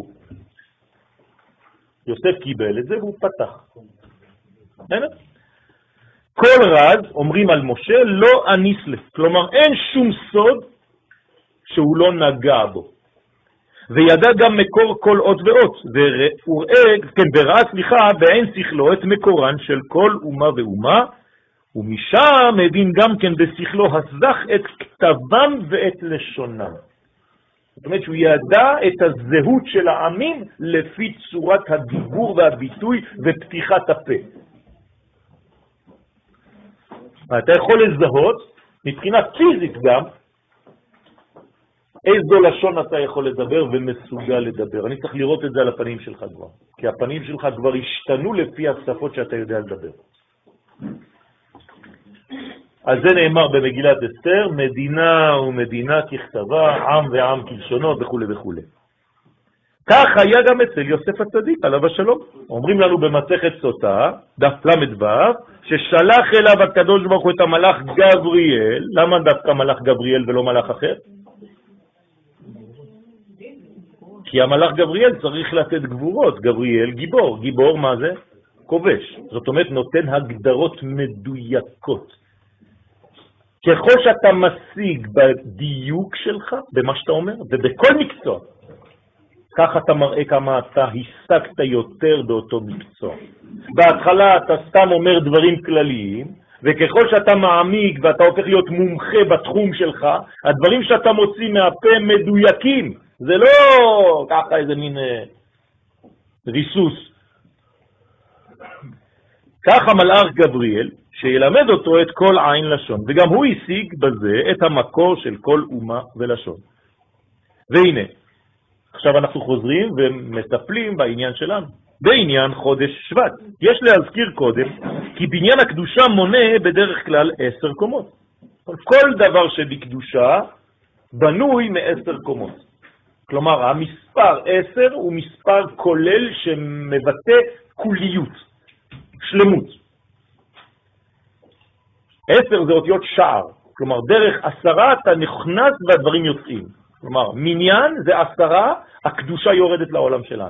יוסף קיבל את זה והוא פתח. כל רד, אומרים על משה, לא אניס לה. כלומר, אין שום סוד שהוא לא נגע בו. וידע גם מקור כל אות ואות, וראה, כן, וראה, סליחה, בעין שכלו את מקורן של כל אומה ואומה, ומשם הבין גם כן בשכלו הסזך את כתבם ואת לשונם. זאת אומרת שהוא ידע את הזהות של העמים לפי צורת הדיבור והביטוי ופתיחת הפה. אתה יכול לזהות, מבחינה פיזית גם, איזו לשון אתה יכול לדבר ומסוגל לדבר. אני צריך לראות את זה על הפנים שלך כבר. כי הפנים שלך כבר השתנו לפי השפות שאתה יודע לדבר. אז זה נאמר במגילת אסתר, מדינה ומדינה ככתבה, עם ועם כלשונו וכו' וכו'. כך היה גם אצל יוסף הצדיק, עליו השלום. אומרים לנו במסכת סוטה, דף למד ו', ששלח אליו הקדוש ברוך הוא את המלאך גבריאל. למה דווקא מלאך גבריאל ולא מלאך אחר? כי המלאך גבריאל צריך לתת גבורות. גבריאל גיבור. גיבור מה זה? כובש. זאת אומרת נותן הגדרות מדויקות. ככל שאתה משיג בדיוק שלך, במה שאתה אומר, ובכל מקצוע, כך אתה מראה כמה אתה השגת יותר באותו מקצוע. בהתחלה אתה סתם אומר דברים כלליים, וככל שאתה מעמיק ואתה הופך להיות מומחה בתחום שלך, הדברים שאתה מוציא מהפה מדויקים. זה לא ככה איזה מין אה, ריסוס. כך המלאך גבריאל, שילמד אותו את כל עין לשון, וגם הוא השיג בזה את המקור של כל אומה ולשון. והנה, עכשיו אנחנו חוזרים ומטפלים בעניין שלנו, בעניין חודש שבט. יש להזכיר קודם, כי בניין הקדושה מונה בדרך כלל עשר קומות. כל דבר שבקדושה בנוי מעשר קומות. כלומר, המספר עשר הוא מספר כולל שמבטא כוליות, שלמות. עשר זה אותיות שער, כלומר דרך עשרה אתה נכנס והדברים יוצאים. כלומר, מניין זה עשרה, הקדושה יורדת לעולם שלנו.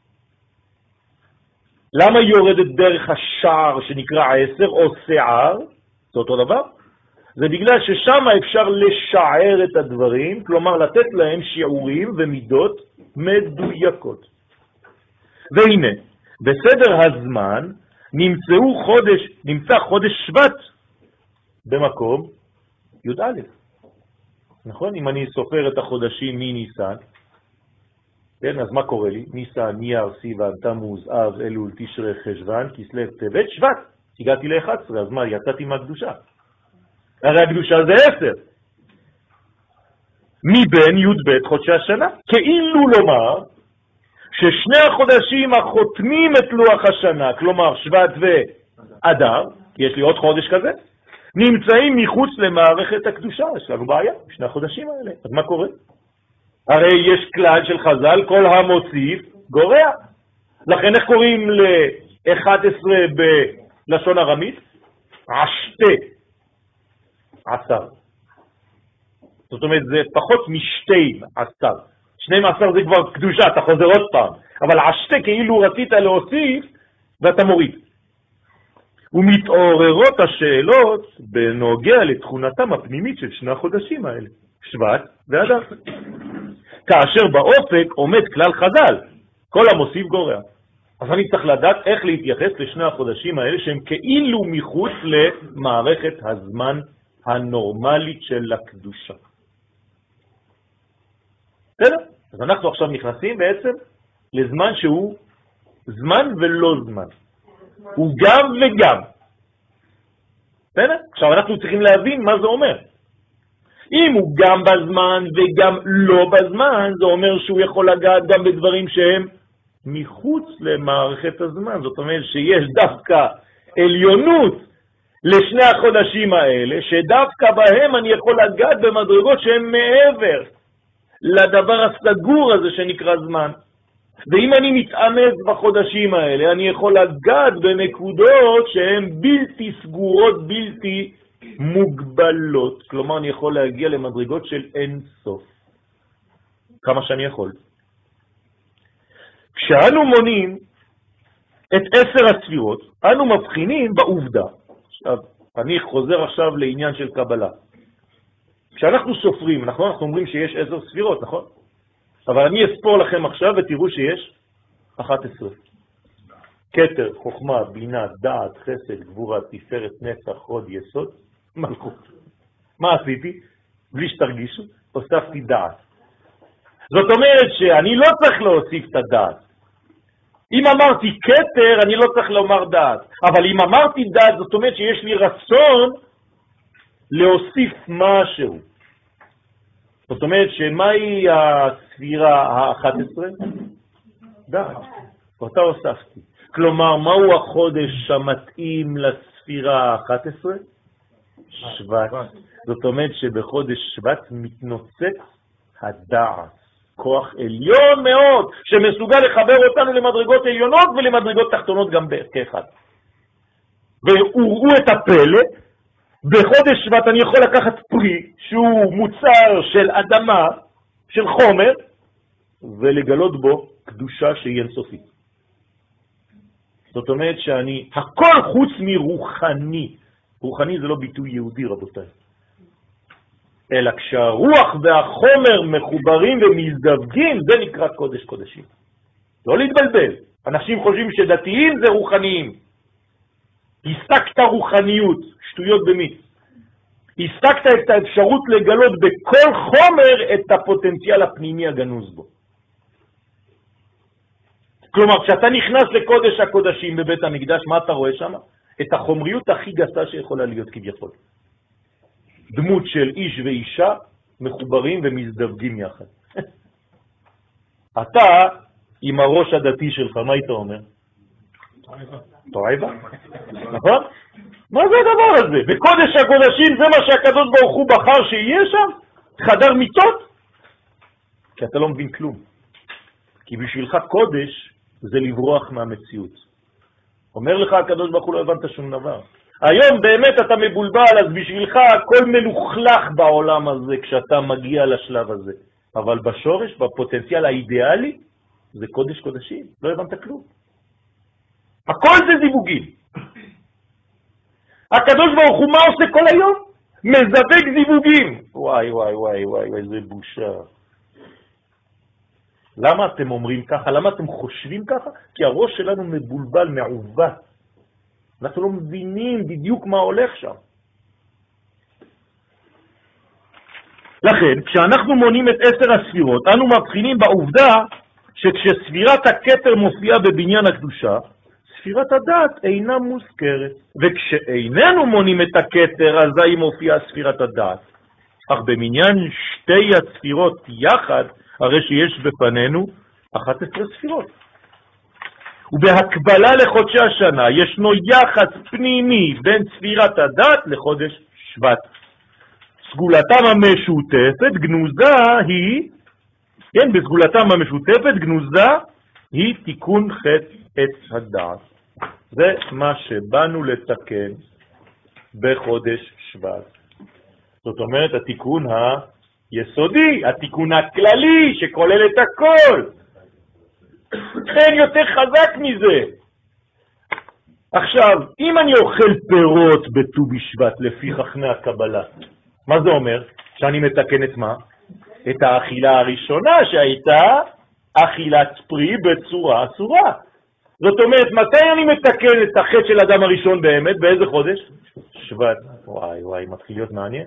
למה היא יורדת דרך השער שנקרא עשר או שער? זה אותו דבר. זה בגלל ששם אפשר לשער את הדברים, כלומר לתת להם שיעורים ומידות מדויקות. והנה, בסדר הזמן נמצאו חודש, נמצא חודש שבט במקום י' א'. נכון? אם אני סופר את החודשים מניסן, כן, אז מה קורה לי? ניסן, נייר, סיוון, תמוז, אב, אלול, תשרי, חשוון, כסלו, טבת, שבט. הגעתי ל-אחת עשרה, אז מה? יצאתי מהקדושה. הרי הקדושה זה עשר. מבין י' ב' חודשי השנה. כאילו לומר ששני החודשים החותמים את לוח השנה, כלומר שבט ואדר, יש לי עוד חודש כזה, נמצאים מחוץ למערכת הקדושה. יש לנו בעיה, שני החודשים האלה. אז מה קורה? הרי יש כלל של חז"ל, כל המוסיף גורע. לכן איך קוראים ל-אחת עשרה בלשון ארמית? עשתה. עשר. זאת אומרת, זה פחות משתי עשר. שנים עשר זה כבר קדושה, אתה חוזר עוד פעם. אבל עשתה כאילו רצית להוסיף, ואתה מוריד. ומתעוררות השאלות בנוגע לתכונתם הפנימית של שני החודשים האלה, שבט ואדר. כאשר באופק עומד כלל חז"ל, כל המוסיף גורע. אז אני צריך לדעת איך להתייחס לשני החודשים האלה, שהם כאילו מחוץ למערכת הזמן הנורמלית של הקדושה. בסדר? אז אנחנו עכשיו נכנסים בעצם לזמן שהוא זמן ולא זמן. הוא גם וגם. בסדר? עכשיו אנחנו צריכים להבין מה זה אומר. אם הוא גם בזמן וגם לא בזמן, זה אומר שהוא יכול לגעת גם בדברים שהם מחוץ למערכת הזמן. זאת אומרת שיש דווקא עליונות לשני החודשים האלה, שדווקא בהם אני יכול לגעת במדרגות שהן מעבר לדבר הסגור הזה שנקרא זמן. ואם אני מתאמץ בחודשים האלה, אני יכול לגעת בנקודות שהן בלתי סגורות, בלתי מוגבלות. כלומר, אני יכול להגיע למדרגות של אין סוף. כמה שאני יכול. כשאנו מונים את עשר הספירות, אנו מבחינים בעובדה. עכשיו, אני חוזר עכשיו לעניין של קבלה. כשאנחנו סופרים, נכון? אנחנו אומרים שיש עשר ספירות, נכון? אבל אני אספור לכם עכשיו ותראו שיש אחת עשרה. כתר, חוכמה, בינה, דעת, חסד, גבורה, תפארת, נצח, חוד, יסוד, מלכות. מה עשיתי? בלי שתרגישו, הוספתי דעת. זאת אומרת שאני לא צריך להוסיף את הדעת. אם אמרתי כתר, אני לא צריך לומר דעת. אבל אם אמרתי דעת, זאת אומרת שיש לי רצון להוסיף משהו. זאת אומרת שמהי הספירה ה-אחת עשרה? דעת. אותה הוספתי. כלומר, מהו החודש המתאים לספירה ה-אחת עשרה? שבט. זאת אומרת שבחודש שבט מתנוצץ הדעת. כוח עליון מאוד, שמסוגל לחבר אותנו למדרגות עליונות ולמדרגות תחתונות גם כאחד. והוראו את הפלא, בחודש שבט אני יכול לקחת פרי, שהוא מוצר של אדמה, של חומר, ולגלות בו קדושה שהיא אינסופית. זאת אומרת שאני הכל חוץ מרוחני. רוחני זה לא ביטוי יהודי רבותיי. אלא כשהרוח והחומר מחוברים ומזדווגים, זה נקרא קודש קודשים. לא להתבלבל. אנשים חושבים שדתיים זה רוחניים. השגת רוחניות, שטויות במיץ. השגת את האפשרות לגלות בכל חומר את הפוטנציאל הפנימי הגנוז בו. כלומר, כשאתה נכנס לקודש הקודשים בבית המקדש, מה אתה רואה שם? את החומריות הכי גסה שיכולה להיות כביכול. דמות של איש ואישה מחוברים ומזדווגים יחד. אתה, עם הראש הדתי שלך, מה היית אומר? תועבה. נכון? מה זה הדבר הזה? בקודש הקודשים זה מה שהקדוש ברוך הוא בחר שיהיה שם? חדר מיטות? כי אתה לא מבין כלום. כי בשבילך קודש זה לברוח מהמציאות. אומר לך הקדוש ברוך הוא לא הבנת שום דבר. היום באמת אתה מבולבל, אז בשבילך הכל מלוכלך בעולם הזה כשאתה מגיע לשלב הזה. אבל בשורש, בפוטנציאל האידיאלי, זה קודש קודשים. לא הבנת כלום. הכל זה זיווגים. הקדוש ברוך הוא מה עושה כל היום? מזווג זיווגים. וואי וואי וואי וואי, איזה בושה. למה אתם אומרים ככה? למה אתם חושבים ככה? כי הראש שלנו מבולבל, מעוות. אנחנו לא מבינים בדיוק מה הולך שם. לכן, כשאנחנו מונים את עשר הספירות, אנו מבחינים בעובדה שכשספירת הכתר מופיעה בבניין הקדושה, ספירת הדת אינה מוזכרת. וכשאיננו מונים את הכתר, אז היא מופיעה ספירת הדת. אך במניין שתי הספירות יחד, הרי שיש בפנינו אחת עשרה ספירות. ובהקבלה לחודשי השנה ישנו יחס פנימי בין ספירת הדת לחודש שבט. סגולתם המשותפת גנוזה היא, כן, בסגולתם המשותפת גנוזה היא תיקון חטא עץ הדעת. זה מה שבאנו לתקן בחודש שבט. זאת אומרת, התיקון היסודי, התיקון הכללי שכולל את הכל. אין יותר חזק מזה. עכשיו, אם אני אוכל פירות בט"ו בשבט לפי חכמי הקבלה, מה זה אומר? שאני מתקן את מה? את האכילה הראשונה שהייתה אכילת פרי בצורה אסורה. זאת אומרת, מתי אני מתקן את החטא של אדם הראשון באמת? באיזה חודש? שבט. וואי וואי, מתחיל להיות מעניין.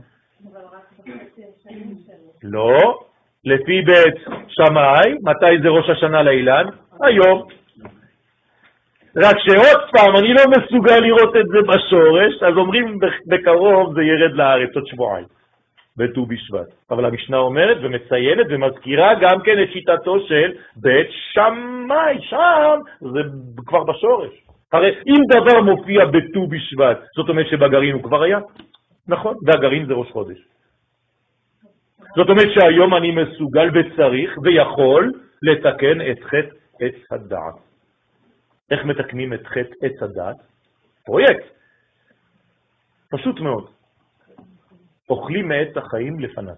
לא, לפי בית שמאי, מתי זה ראש השנה לאילן? היום. רק שעוד פעם, אני לא מסוגל לראות את זה בשורש, אז אומרים בקרוב זה ירד לארץ עוד שבועיים, בט"ו בשבט. אבל המשנה אומרת ומציינת ומזכירה גם כן את שיטתו של בית שמאי, שם זה כבר בשורש. הרי אם דבר מופיע בט"ו בשבט, זאת אומרת שבגרעין הוא כבר היה, נכון? והגרעין זה ראש חודש. זאת אומרת שהיום אני מסוגל וצריך ויכול לתקן את חטא עץ הדעת. איך מתקנים את חטא עץ הדעת? פרויקט. פשוט מאוד. אוכלים מעץ החיים לפניו.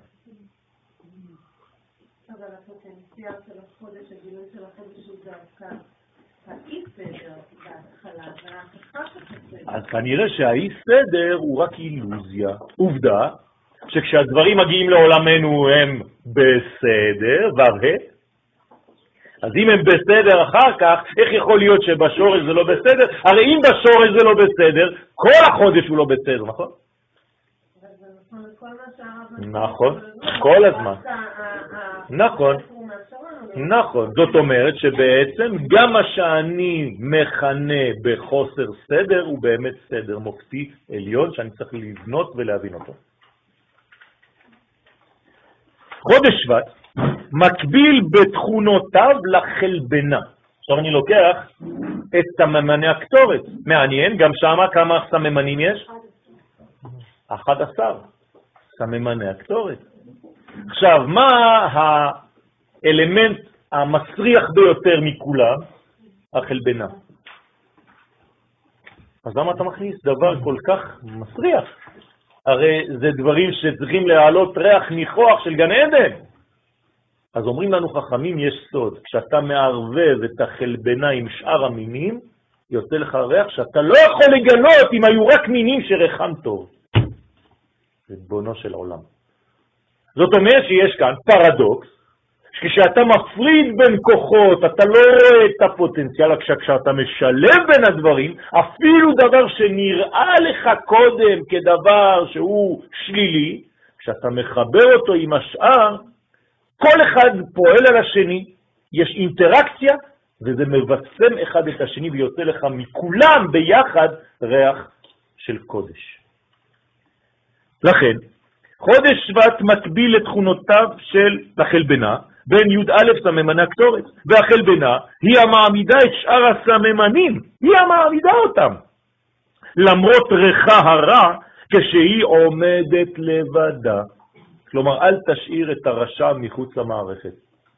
אבל הפוטנציאל של החודש, הגילוי של החודש הוא דווקא האי סדר בהתחלה, וההפכה של הסדר. אז כנראה שהאי סדר הוא רק אילוזיה. עובדה שכשהדברים מגיעים לעולמנו הם בסדר, והה, אז אם הם בסדר אחר כך, איך יכול להיות שבשורש זה לא בסדר? הרי אם בשורש זה לא בסדר, כל החודש הוא לא בסדר, נכון? נכון, כל הזמן. נכון, נכון. זאת אומרת שבעצם גם מה שאני מכנה בחוסר סדר הוא באמת סדר מופתי עליון שאני צריך לבנות ולהבין אותו. חודש שבט מקביל בתכונותיו לחלבנה. עכשיו אני לוקח את סממני הקטורת. מעניין, גם שמה כמה סממנים יש? אחד עשר. סממני הקטורת. עכשיו, מה האלמנט המסריח ביותר מכולם? החלבנה. אז למה אתה מכניס דבר כל כך מסריח? הרי זה דברים שצריכים להעלות ריח ניחוח של גן עדן. אז אומרים לנו חכמים, יש סוד. כשאתה מערבב את החלבנה עם שאר המינים, יוצא לך ריח שאתה לא יכול לגלות אם היו רק מינים שריחם טוב. זה בונו של עולם. זאת אומרת שיש כאן פרדוקס, כשאתה מפריד בין כוחות, אתה לא רואה את הפוטנציאל, כשאתה משלב בין הדברים, אפילו דבר שנראה לך קודם כדבר שהוא שלילי, כשאתה מחבר אותו עם השאר, כל אחד פועל על השני, יש אינטראקציה, וזה מבצם אחד את השני ויוצא לך מכולם ביחד ריח של קודש. לכן, חודש שבט מקביל לתכונותיו של החלבנה, בין י' א' סממני הקטורת, והחלבנה היא המעמידה את שאר הסממנים, היא המעמידה אותם. למרות ריחה הרע, כשהיא עומדת לבדה. כלומר, אל תשאיר את הרשע מחוץ למערכת.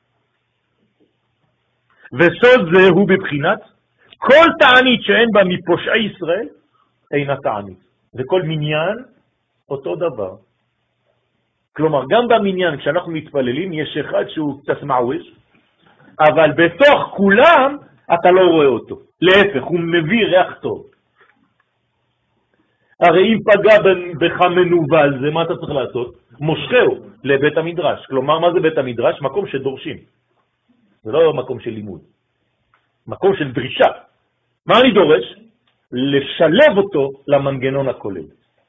וסוד זה הוא בבחינת, כל תענית שאין בה מפושעי ישראל, אינה תענית. וכל מניין, אותו דבר. כלומר, גם במניין, כשאנחנו מתפללים, יש אחד שהוא קצת מעווש, אבל בתוך כולם אתה לא רואה אותו. להפך, הוא מביא ריח טוב. הרי אם פגע בך מנובל, זה מה אתה צריך לעשות? מושכהו לבית המדרש. כלומר, מה זה בית המדרש? מקום שדורשים. זה לא מקום של לימוד. מקום של דרישה. מה אני דורש? לשלב אותו למנגנון הכולל.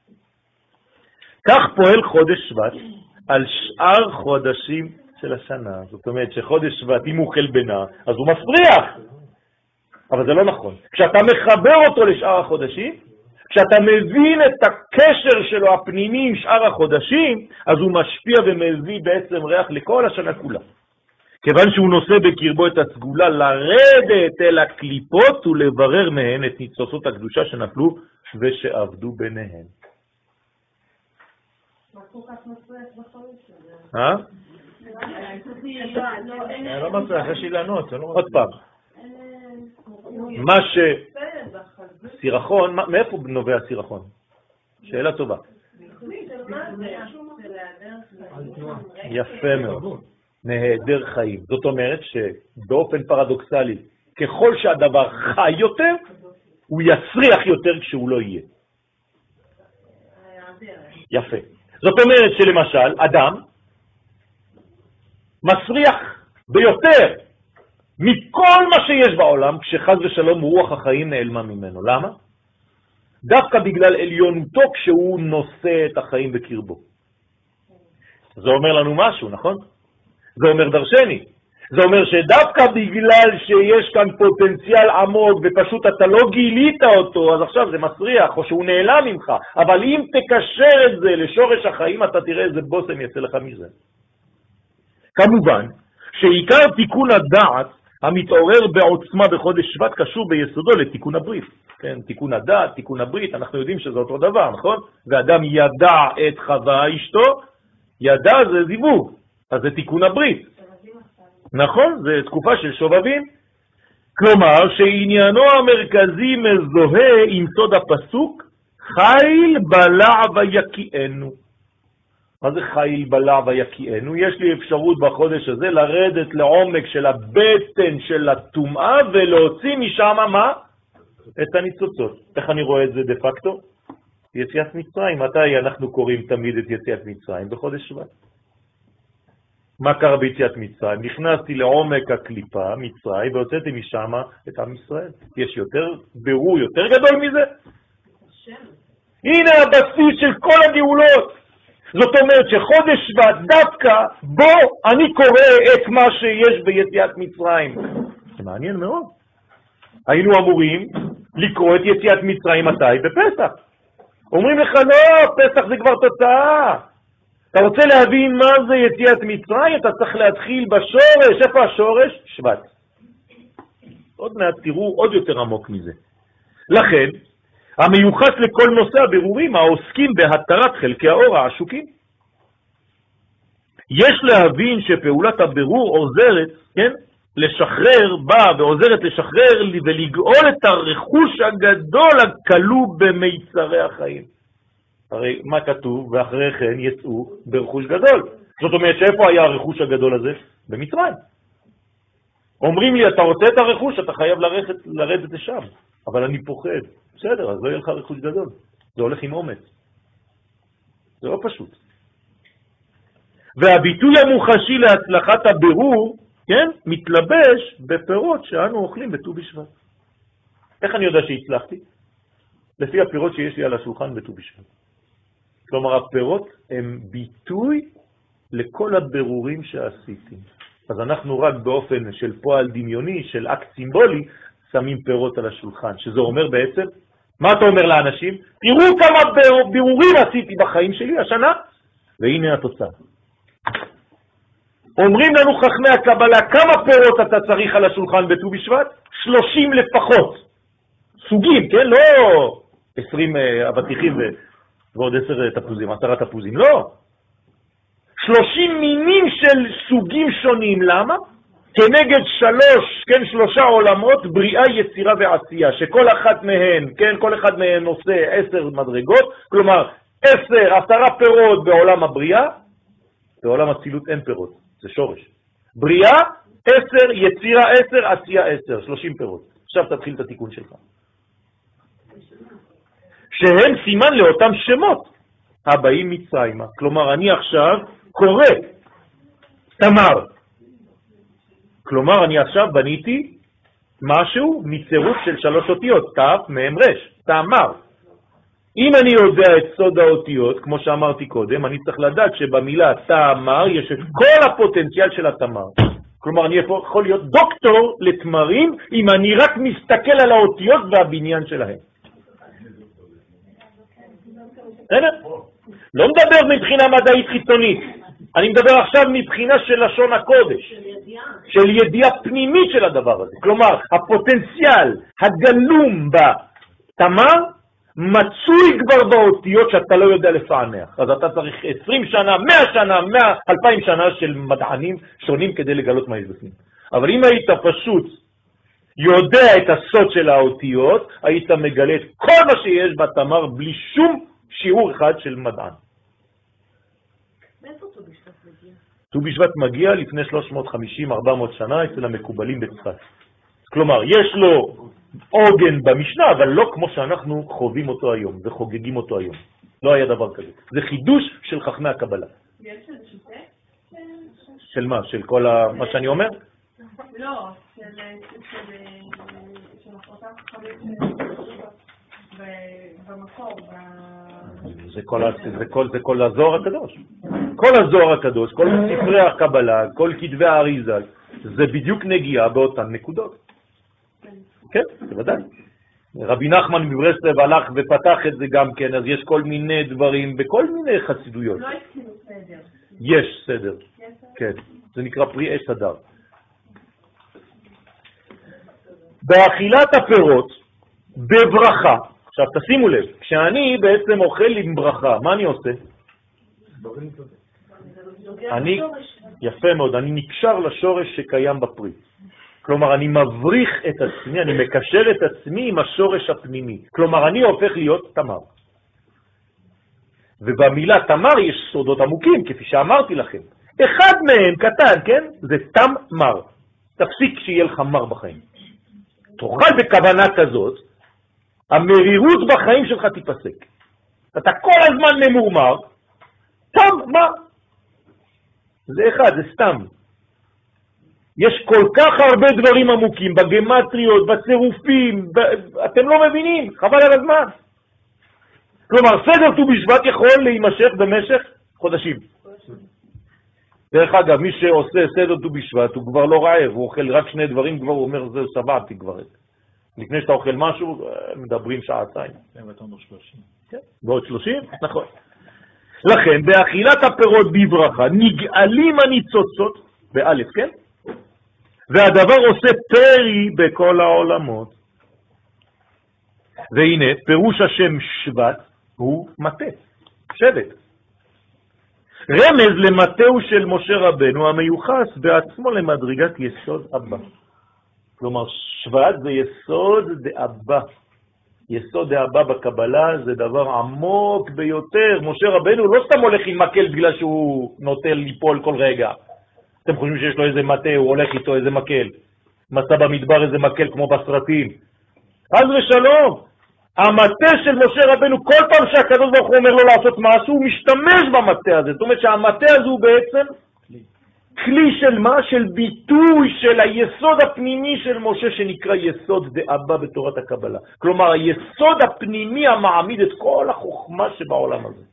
כך פועל חודש שבט על שאר חודשים של השנה. זאת אומרת שחודש שבט, אם הוא חלבנה, אז הוא מפריח. אבל זה לא נכון. כשאתה מחבר אותו לשאר החודשים, כשאתה מבין את הקשר שלו הפנימי עם שאר החודשים, אז הוא משפיע ומביא בעצם ריח לכל השנה כולה. כיוון שהוא נושא בקרבו את הסגולה לרדת אל הקליפות ולברר מהן את ניצוצות הקדושה שנפלו ושעבדו ביניהן. אה? אני לא מצליח, יש לי לענות. עוד פעם. מה ש... סירחון, מאיפה נובע סירחון? שאלה טובה. יפה מאוד. נהדר חיים. זאת אומרת שבאופן פרדוקסלי, ככל שהדבר חי יותר, הוא יצריח יותר כשהוא לא יהיה. יפה. זאת אומרת שלמשל, אדם מסריח ביותר מכל מה שיש בעולם, כשחז ושלום רוח החיים נעלמה ממנו. למה? דווקא בגלל עליונותו כשהוא נושא את החיים בקרבו. זה אומר לנו משהו, נכון? זה אומר דרשני. זה אומר שדווקא בגלל שיש כאן פוטנציאל עמוק ופשוט אתה לא גילית אותו, אז עכשיו זה מסריח או שהוא נעלם ממך. אבל אם תקשר את זה לשורש החיים, אתה תראה איזה בוסם יצא לך מזה. כמובן שעיקר תיקון הדעת המתעורר בעוצמה בחודש שבט קשור ביסודו לתיקון הברית. כן, תיקון הדעת, תיקון הברית, אנחנו יודעים שזה אותו דבר, נכון? ואדם ידע את חווה אשתו, ידע זה זיווג, אז זה תיקון הברית. נכון, זה תקופה של שובבים. כלומר שעניינו המרכזי מזוהה עם סוד הפסוק, חיל בלע ויקיענו. מה זה חיל בלע ויקיענו? יש לי אפשרות בחודש הזה לרדת לעומק של הבטן של הטומאה ולהוציא משם מה? את הניצוצות. איך אני רואה את זה דה פקטו? יציאת מצרים. מתי אנחנו קוראים תמיד את יציאת מצרים? בחודש שבט. מה קרה ביציאת מצרים? נכנסתי לעומק הקליפה, מצרים, והוצאתי משם את עם ישראל. יש יותר ברור, יותר גדול מזה? הנה הבסיס של כל הגאולות. זאת אומרת שחודש שבט דווקא בו אני קורא את מה שיש ביציאת מצרים. זה מעניין מאוד. היינו אמורים לקרוא את יציאת מצרים מתי? בפסח. אומרים לך לא, פסח זה כבר תוצאה. אתה רוצה להבין מה זה יציאת מצרים? אתה צריך להתחיל בשורש. איפה השורש? שבט. עוד מעט תראו עוד יותר עמוק מזה. לכן, המיוחס לכל נושא הבירורים העוסקים בהתרת חלקי האור העשוקים. יש להבין שפעולת הבירור עוזרת, כן? לשחרר בה ועוזרת לשחרר ולגאול את הרכוש הגדול הכלוא במיצרי החיים. הרי מה כתוב? ואחרי כן יצאו ברכוש גדול. זאת אומרת שאיפה היה הרכוש הגדול הזה? במצרים. אומרים לי, אתה רוצה את הרכוש, אתה חייב לרדת, לרדת לשם. אבל אני פוחד. בסדר, אז לא יהיה לך רכוש גדול. זה הולך עם אומץ. זה לא פשוט. והביטוי המוחשי להצלחת הבירור, כן, מתלבש בפירות שאנו אוכלים בט"ו בשבט. איך אני יודע שהצלחתי? לפי הפירות שיש לי על השולחן בט"ו בשבט. כלומר, הפירות הם ביטוי לכל הבירורים שעשיתי. אז אנחנו רק באופן של פועל דמיוני, של אקט סימבולי, שמים פירות על השולחן, שזה אומר בעצם, מה אתה אומר לאנשים? תראו כמה בירורים עשיתי בחיים שלי השנה, והנה התוצאה. אומרים לנו חכמי הקבלה, כמה פירות אתה צריך על השולחן בט"ו בשבט? שלושים לפחות. סוגים, כן? לא עשרים אבטיחים ועוד עשר תפוזים, עשרה תפוזים, לא. שלושים מינים של סוגים שונים, למה? כנגד שלוש, כן, שלושה עולמות, בריאה, יצירה ועשייה, שכל אחת מהן, כן, כל אחד מהן עושה עשר מדרגות, כלומר, עשר, עשרה פירות בעולם הבריאה, בעולם הצילות אין פירות, זה שורש. בריאה, עשר, יצירה עשר, עשייה עשר, שלושים פירות. עכשיו תתחיל את התיקון שלך. שהם סימן לאותם שמות הבאים מצרימה. כלומר, אני עכשיו קורא תמר. כלומר, אני עכשיו בניתי משהו מצירוף של שלוש אותיות, ת' מ' ר', תמר. אם אני יודע את סוד האותיות, כמו שאמרתי קודם, אני צריך לדעת שבמילה תמר יש את כל הפוטנציאל של התמר. כלומר, אני יכול להיות דוקטור לתמרים אם אני רק מסתכל על האותיות והבניין שלהם. לא מדבר מבחינה מדעית חיצונית, אני מדבר עכשיו מבחינה של לשון הקודש, של ידיעה פנימית של הדבר הזה. כלומר, הפוטנציאל הגלום בתמר מצוי כבר באותיות שאתה לא יודע לפענח. אז אתה צריך עשרים שנה, מאה שנה, מאה, אלפיים שנה של מדענים שונים כדי לגלות מה יש בפנים. אבל אם היית פשוט יודע את הסוד של האותיות, היית מגלה את כל מה שיש בתמר בלי שום שיעור אחד של מדען. מאיפה ט"ו בשבט מגיע? ט"ו בשבט מגיע לפני שלוש מאות וחמישים עד ארבע מאות שנה אצל המקובלים בצפת. כלומר, יש לו עוגן במשנה, אבל לא כמו שאנחנו חווים אותו היום וחוגגים אותו היום. לא היה דבר כזה. זה חידוש של חכמי הקבלה. יש איזשהו טקסט? של מה? של כל ה... מה שאני אומר? לא, של אותם חכמים במקור, זה כל, זה כל, זה כל הזוהר הקדוש. כל הזוהר הקדוש, כל ספרי הקבלה, כל כתבי האריזה, זה בדיוק נגיעה באותן נקודות. כן, בוודאי. רבי נחמן מברסלב הלך ופתח את זה גם כן, אז יש כל מיני דברים בכל מיני חסידויות. לא התחילו סדר. יש סדר. כן, זה נקרא פרי עץ הדר. באכילת הפירות, בברכה, עכשיו תשימו לב, כשאני בעצם אוכל עם ברכה, מה אני עושה? אני, יפה מאוד, אני נקשר לשורש שקיים בפרי. כלומר, אני מבריך את עצמי, אני מקשר את עצמי עם השורש הפנימי. כלומר, אני הופך להיות תמר. ובמילה תמר יש סודות עמוקים, כפי שאמרתי לכם. אחד מהם קטן, כן? זה תמר. תפסיק שיהיה לך מר בחיים. תאכל בכוונה כזאת, המרירות בחיים שלך תיפסק. אתה כל הזמן ממורמר, תמר. זה אחד, זה סתם. יש כל כך הרבה דברים עמוקים, בגמטריות, בצירופים, ב... אתם לא מבינים, חבל על הזמן. כלומר, סדר ט"ו בשבט יכול להימשך במשך חודשים. דרך אגב, מי שעושה סדר ט"ו בשבט, הוא כבר לא רעב, הוא אוכל רק שני דברים, כבר הוא אומר, זה שבעתי כבר. לפני שאתה אוכל משהו, מדברים שעתיים. בעוד שלושים? נכון. לכן, באכילת הפירות בברכה, נגאלים הניצוצות, באלף, כן? והדבר עושה פרי בכל העולמות. והנה, פירוש השם שבט הוא מטה, שבט. רמז למטהו של משה רבנו המיוחס בעצמו למדרגת יסוד אבא. כלומר, שבט זה יסוד דאבא. יסוד דאבא בקבלה זה דבר עמוק ביותר. משה רבנו לא סתם הולך עם מקל בגלל שהוא נוטה ליפול כל רגע. אתם חושבים שיש לו איזה מטה, הוא הולך איתו איזה מקל, מצא במדבר איזה מקל כמו בסרטים. אז ושלום, המטה של משה רבנו, כל פעם שהקדוש ברוך הוא אומר לו לעשות משהו, הוא משתמש במטה הזה. זאת אומרת שהמטה הזה הוא בעצם כלי של מה? של ביטוי של היסוד הפנימי של משה שנקרא יסוד דאבא בתורת הקבלה. כלומר, היסוד הפנימי המעמיד את כל החוכמה שבעולם הזה.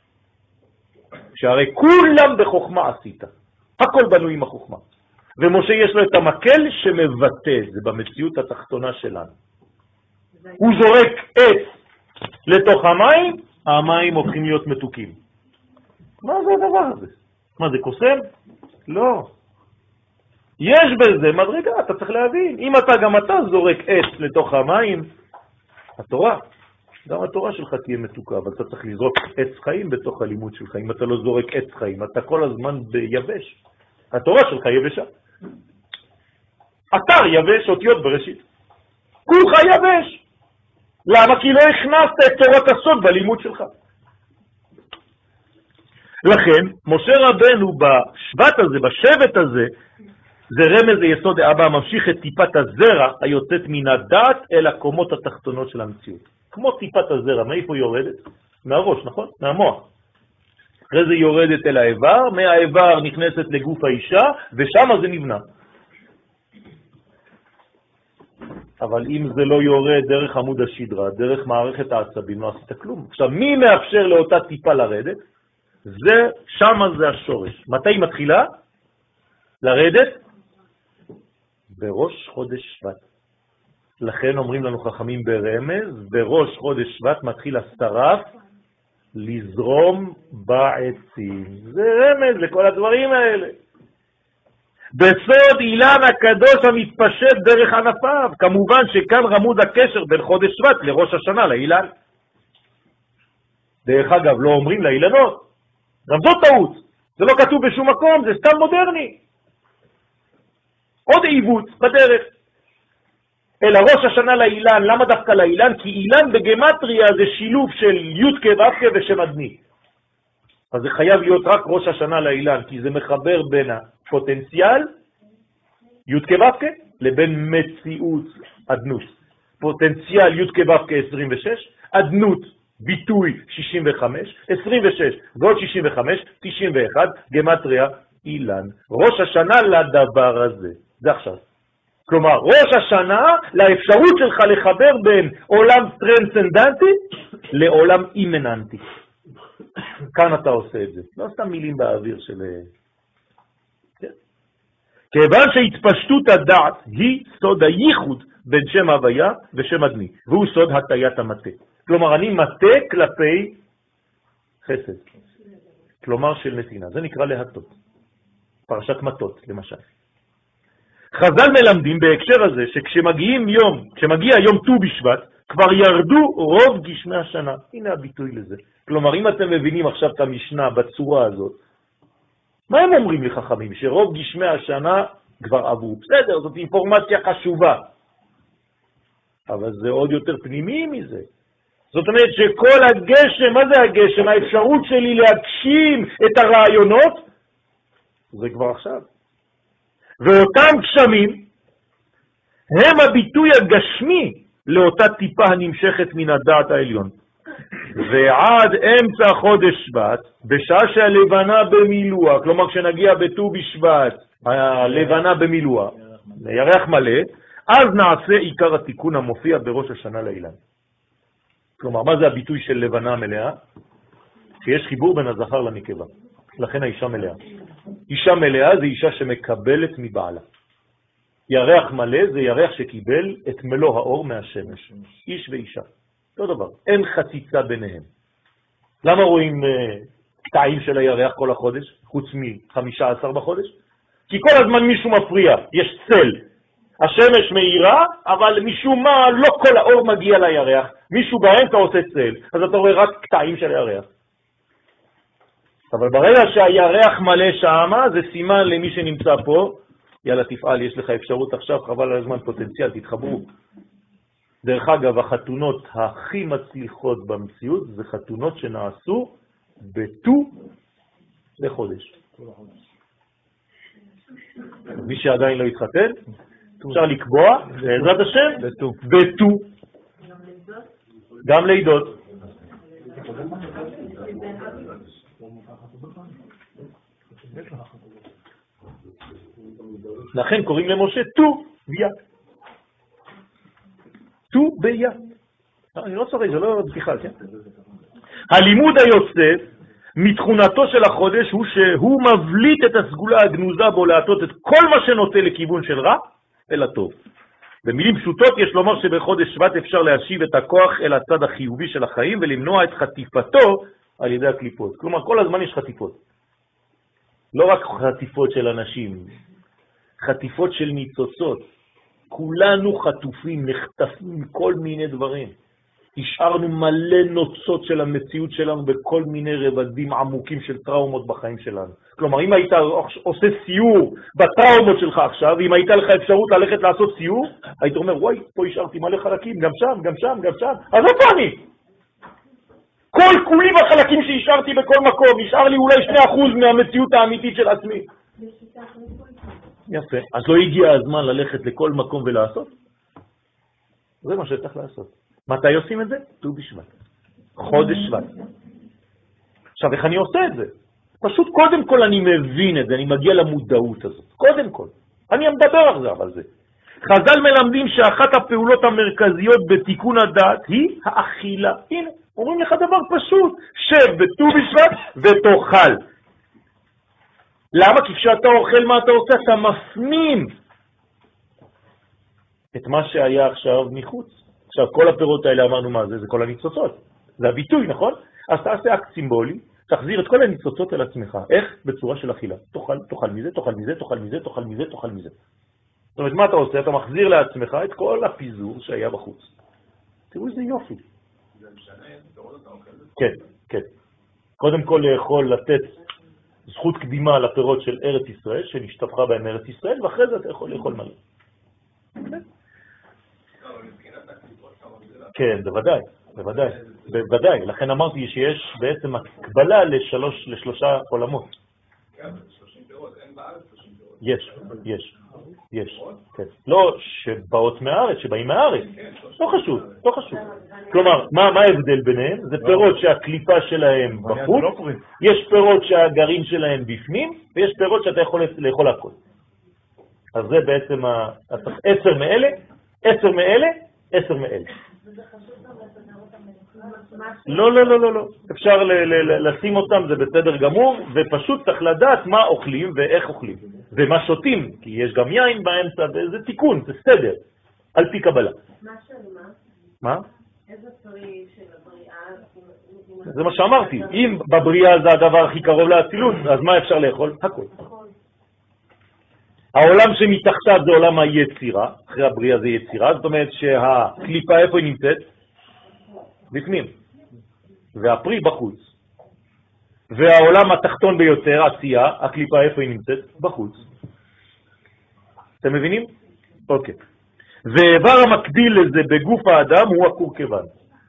שהרי כולם בחוכמה עשית. הכל בנוי עם החוכמה. ומשה יש לו את המקל שמבטא, זה במציאות התחתונה שלנו. הוא זורק עץ לתוך המים, המים הופכים להיות מתוקים. מה זה הדבר הזה? מה זה קוסם? לא. יש בזה מדרגה, אתה צריך להבין. אם אתה גם אתה זורק עץ לתוך המים, התורה, גם התורה שלך תהיה מתוקה, אבל אתה צריך לזרוק עץ חיים בתוך הלימוד שלך. אם אתה לא זורק עץ חיים, אתה כל הזמן ביבש. התורה שלך יבשה. אתר יבש, אותיות בראשית. כולך יבש. למה? כי לא הכנסת את תורת הסוד בלימוד שלך. לכן, משה רבנו בשבט הזה, בשבט הזה, זה רמז ליסוד האבא ממשיך את טיפת הזרע היוצאת מן הדעת אל הקומות התחתונות של המציאות. כמו טיפת הזרע, מאיפה יורדת? מהראש, נכון? מהמוח. אחרי זה יורדת אל האיבר, מהאיבר נכנסת לגוף האישה, ושם זה נבנה. אבל אם זה לא יורד דרך עמוד השדרה, דרך מערכת העצבים, לא עשית כלום. עכשיו, מי מאפשר לאותה טיפה לרדת? זה, שם זה השורש. מתי היא מתחילה? לרדת? בראש חודש שבט. לכן אומרים לנו חכמים ברמז, בראש חודש שבט מתחיל השרף לזרום בעצים. זה רמז לכל הדברים האלה. בסוד אילן הקדוש המתפשט דרך ענפיו. כמובן שכאן רמוד הקשר בין חודש שבט לראש השנה לאילן. דרך אגב, לא אומרים לאילנות. גם זאת טעות. זה לא כתוב בשום מקום, זה סתם מודרני. עוד עיוות בדרך. אלא ראש השנה לאילן. למה דווקא לאילן? כי אילן בגמטריה זה שילוב של י' כ' ו' כ' ושם אדני. אז זה חייב להיות רק ראש השנה לאילן, כי זה מחבר בין הפוטנציאל, י' כ' ו' כ', לבין מציאות אדנות. פוטנציאל י' כ' ו' כ' עשרים ושש, אדנות ביטוי שישים וחמש, עשרים ושש ועוד שישים וחמש, תשעים ואחת, גמטריה אילן. ראש השנה לדבר הזה. זה עכשיו. כלומר, ראש השנה לאפשרות שלך לחבר בין עולם טרנסצנדנטי לעולם אימננטי. כאן אתה עושה את זה. לא סתם מילים באוויר של... כן. כיוון שהתפשטות הדעת היא סוד הייחוד בין שם הוויה ושם אדני, והוא סוד הטיית המטה. כלומר, אני מטה כלפי חסד. כלומר של נתינה. זה נקרא להטות. פרשת מטות, למשל. חז"ל מלמדים בהקשר הזה שכשמגיעים יום, כשמגיע יום ט"ו בשבט, כבר ירדו רוב גשמי השנה. הנה הביטוי לזה. כלומר, אם אתם מבינים עכשיו את המשנה בצורה הזאת, מה הם אומרים לחכמים? שרוב גשמי השנה כבר עברו. בסדר, זאת אינפורמציה חשובה. אבל זה עוד יותר פנימי מזה. זאת אומרת שכל הגשם, מה זה הגשם? האפשרות שלי להגשים את הרעיונות, זה כבר עכשיו. ואותם גשמים הם הביטוי הגשמי לאותה טיפה הנמשכת מן הדעת העליון. ועד אמצע חודש שבט, בשעה שהלבנה במילוע, כלומר כשנגיע בט"ו בשבט, הלבנה במילוע, ירח מלא, אז נעשה עיקר התיקון המופיע בראש השנה לאילן. כלומר, מה זה הביטוי של לבנה מלאה? שיש חיבור בין הזכר לנקבה. לכן האישה מלאה. אישה מלאה זה אישה שמקבלת מבעלה. ירח מלא זה ירח שקיבל את מלוא האור מהשמש. איש ואישה. אותו דבר. אין חציצה ביניהם. למה רואים uh, קטעים של הירח כל החודש, חוץ מ-חמישה עשר בחודש? כי כל הזמן מישהו מפריע. יש צל. השמש מאירה, אבל משום מה לא כל האור מגיע לירח. מישהו באמצע עושה צל. אז אתה רואה רק קטעים של הירח. אבל ברגע שהירח מלא שמה, זה סימן למי שנמצא פה, יאללה תפעל, יש לך אפשרות עכשיו, חבל על הזמן פוטנציאל, תתחברו. דרך אגב, החתונות הכי מצליחות במציאות, זה חתונות שנעשו בט"ו לחודש. מי שעדיין לא התחתן, אפשר לקבוע, בעזרת השם, בט"ו. גם לידות. לכן קוראים למשה ט"ו ביה. ט"ו ביה. אני לא צוחק, זה לא בדיחה, כן? הלימוד היוסף מתכונתו של החודש הוא שהוא מבליט את הסגולה הגנוזה בו להטות את כל מה שנוטה לכיוון של רע אל הטוב. במילים פשוטות יש לומר שבחודש שבט אפשר להשיב את הכוח אל הצד החיובי של החיים ולמנוע את חטיפתו על ידי הקליפות. כלומר, כל הזמן יש חטיפות. לא רק חטיפות של אנשים, חטיפות של ניצוצות. כולנו חטופים, נחטפים מכל מיני דברים. השארנו מלא נוצות של המציאות שלנו בכל מיני רבדים עמוקים של טראומות בחיים שלנו. כלומר, אם היית עושה סיור בטראומות שלך עכשיו, אם הייתה לך אפשרות ללכת לעשות סיור, היית אומר, וואי, פה השארתי מלא חלקים, גם שם, גם שם, גם שם. אז איפה אני? כל כולי בחלקים שהשארתי בכל מקום, השאר לי אולי שני אחוז מהמציאות האמיתית של עצמי. יפה. אז לא הגיע הזמן ללכת לכל מקום ולעשות? זה מה שצריך לעשות. מתי עושים את זה? ט"ו בשבט. חודש שבט. עכשיו, איך אני עושה את זה? פשוט קודם כל אני מבין את זה, אני מגיע למודעות הזאת. קודם כל. אני מדבר על זה, אבל זה. חז"ל מלמדים שאחת הפעולות המרכזיות בתיקון הדעת היא האכילה. הנה, אומרים לך דבר פשוט. שב בט"ו בשבט ותאכל. למה? כי כשאתה אוכל מה אתה עושה? אתה מפנים את מה שהיה עכשיו מחוץ. עכשיו, כל הפירות האלה אמרנו מה זה? זה כל הניצוצות. זה הביטוי, נכון? אז תעשה אקט סימבולי, תחזיר את כל הניצוצות אל עצמך. איך? בצורה של אכילה. תאכל, תאכל מזה, תאכל מזה, תאכל מזה, תאכל מזה, תאכל מזה. זאת אומרת, מה אתה עושה? אתה מחזיר לעצמך את כל הפיזור שהיה בחוץ. תראו איזה יופי. זה משנה, פירות אתה אוכל? כן, כן. קודם כל לאכול, לתת זכות קדימה לפירות של ארץ ישראל, שנשתפכה בהם ארץ ישראל, ואחרי זה אתה יכול לאכול מלא. כן, בוודאי, בוודאי, בוודאי. לכן אמרתי שיש בעצם הקבלה לשלוש, לשלושה עולמות. כן, שלושים פירות, אין בארץ שלושים פירות. יש, יש, יש. כן. לא שבאות מהארץ, שבאים מהארץ. לא חשוב, לא חשוב. כלומר, מה, מה ההבדל ביניהם? זה פירות שהקליפה שלהם בחוץ, יש פירות שהגרעין שלהם בפנים, ויש פירות שאתה יכול לאכול הכל. אז זה בעצם עשר מאלה, עשר מאלה, עשר מאלה. לא, לא, לא, לא, לא. אפשר לשים אותם, זה בסדר גמור, ופשוט צריך לדעת מה אוכלים ואיך אוכלים. ומה שותים, כי יש גם יין באמצע, וזה תיקון, זה סדר, על פי קבלה. מה של מה? מה? איזה פרי של הבריאה? זה מה שאמרתי. אם בבריאה זה הדבר הכי קרוב לאצילות, אז מה אפשר לאכול? הכל. העולם שמתחתיו זה עולם היצירה, אחרי הבריאה זה יצירה, זאת אומרת שהקליפה איפה היא נמצאת? בפנים. והפרי בחוץ. והעולם התחתון ביותר, עשייה, הקליפה איפה היא נמצאת? בחוץ. אתם מבינים? אוקיי. ואיבר המקביל לזה בגוף האדם הוא הקורקבן.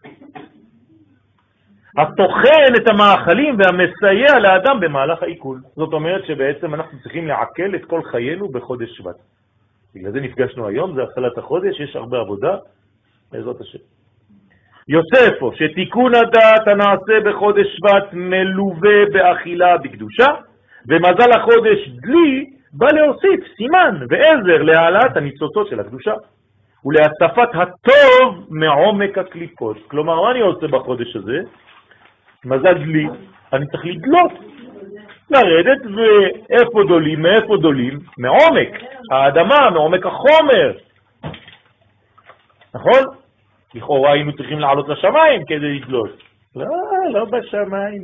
התוכן את המאכלים והמסייע לאדם במהלך העיכול. זאת אומרת שבעצם אנחנו צריכים לעכל את כל חיינו בחודש שבט. בגלל זה נפגשנו היום, זה התחלת החודש, יש הרבה עבודה, בעזרת השם. יוצא פה שתיקון הדעת הנעשה בחודש שבט מלווה באכילה בקדושה, ומזל החודש דלי בא להוסיף סימן ועזר להעלאת הניצוצות של הקדושה, ולהצפת הטוב מעומק הקליפות. כלומר, מה אני עושה בחודש הזה? מזל דלי, אני צריך לדלות, לרדת, ואיפה דולים, מאיפה דולים? מעומק האדמה, מעומק החומר. נכון? לכאורה היינו צריכים לעלות לשמיים כדי לדלות. לא, לא בשמיים.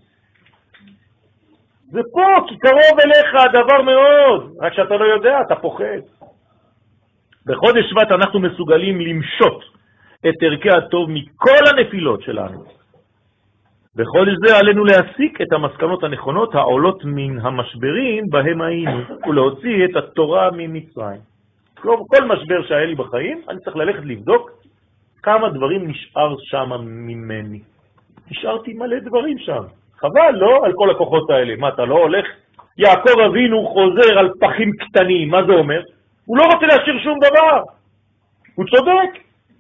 זה פה, כי קרוב אליך הדבר מאוד, רק שאתה לא יודע, אתה פוחד. בחודש שבט אנחנו מסוגלים למשות את ערכי הטוב מכל הנפילות שלנו. בחודש זה עלינו להסיק את המסקנות הנכונות העולות מן המשברים בהם היינו, ולהוציא את התורה ממצרים. כלומר, כל משבר שהיה לי בחיים, אני צריך ללכת לבדוק כמה דברים נשאר שם ממני. נשארתי מלא דברים שם. חבל, לא? על כל הכוחות האלה. מה, אתה לא הולך יעקב אבינו חוזר על פחים קטנים. מה זה אומר? הוא לא רוצה להשאיר שום דבר. הוא צודק.